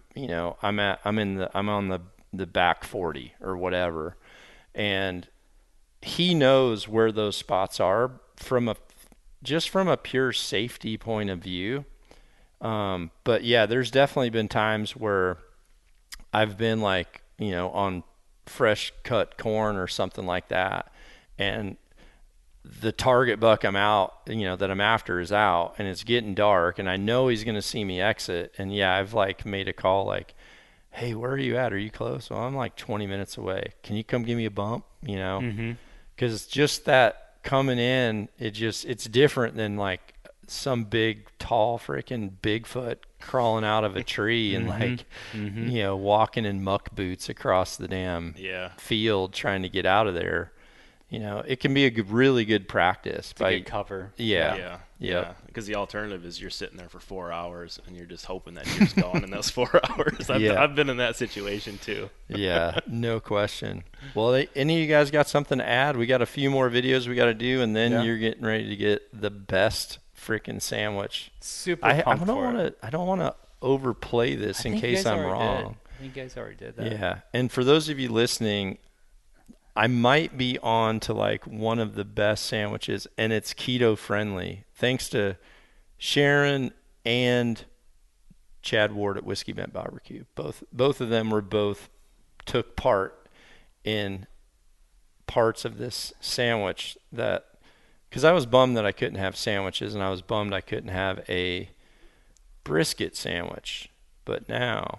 on the back 40 or whatever, and he knows where those spots are from a pure safety point of view. But yeah, there's definitely been times where I've been like, on fresh cut corn or something like that, and the target buck I'm out, that I'm after is out, and it's getting dark, and I know he's going to see me exit. And yeah, I've like made a call like, hey, where are you at? Are you close? Well, I'm like 20 minutes away. Can you come give me a bump? Because just that coming in, it's different than like some big, tall freaking Bigfoot crawling out of a tree and walking in muck boots across the damn field trying to get out of there. It can be a really good practice. By cover. Yeah. Because the alternative is you're sitting there for 4 hours and you're just hoping that you're gone in those 4 hours. I've been in that situation too. Yeah, no question. Well, any of you guys got something to add? We got a few more videos we got to do, and then you're getting ready to get the best freaking sandwich. Super I pumped don't want to overplay this in case I'm wrong. I think you guys already did that. Yeah, and for those of you listening, I might be on to like one of the best sandwiches, and it's keto friendly. Thanks to Sharon and Chad Ward at Whiskey Bent Barbecue. Both of them took part in parts of this sandwich because I was bummed that I couldn't have sandwiches, and I was bummed I couldn't have a brisket sandwich. But now,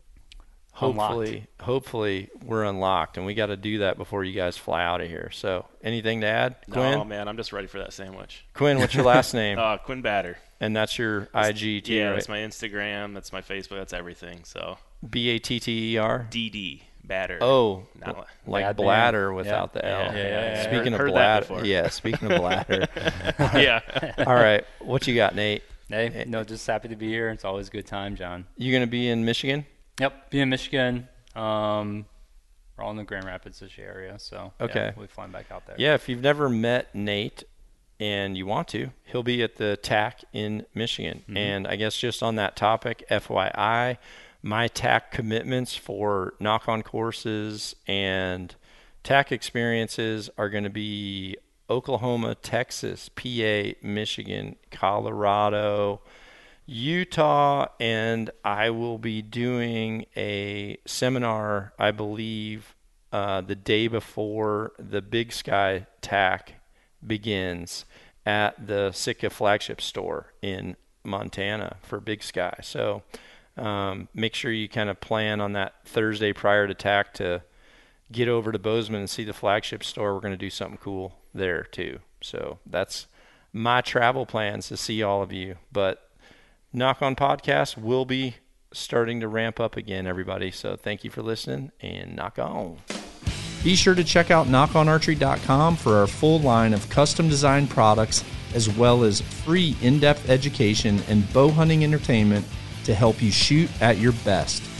hopefully we're unlocked, and we got to do that before you guys fly out of here. So anything to add, Quinn? No, man, I'm just ready for that sandwich. Quinn, what's your last name? Quinn Batter. And that's your IG too, yeah, right? That's my Instagram, that's my Facebook, that's everything. So BATTER? DD Batter. Oh, Not like bladder without the L. Yeah. Speaking of Heard bladder, that before. yeah. Speaking of bladder. Yeah. All right, what you got, Nate? Hey, just happy to be here. It's always a good time, John. You gonna be in Michigan? Yep, be in Michigan. We're all in the Grand Rapids-ish area, so okay, we'll be flying back out there. Yeah, if you've never met Nate and you want to, he'll be at the TAC in Michigan. And I guess just on that topic, FYI, my TAC commitments for knock-on courses and TAC experiences are going to be Oklahoma, Texas, PA, Michigan, Colorado, Utah, and I will be doing a seminar, I believe, the day before the Big Sky TAC begins at the Sitka flagship store in Montana for Big Sky. So make sure you kind of plan on that Thursday prior to TAC to get over to Bozeman and see the flagship store. We're going to do something cool there too. So that's my travel plans, to see all of you. But Knock On Podcast will be starting to ramp up again, everybody. So thank you for listening, and knock on. Be sure to check out knockonarchery.com for our full line of custom designed products, as well as free in-depth education and bow hunting entertainment to help you shoot at your best.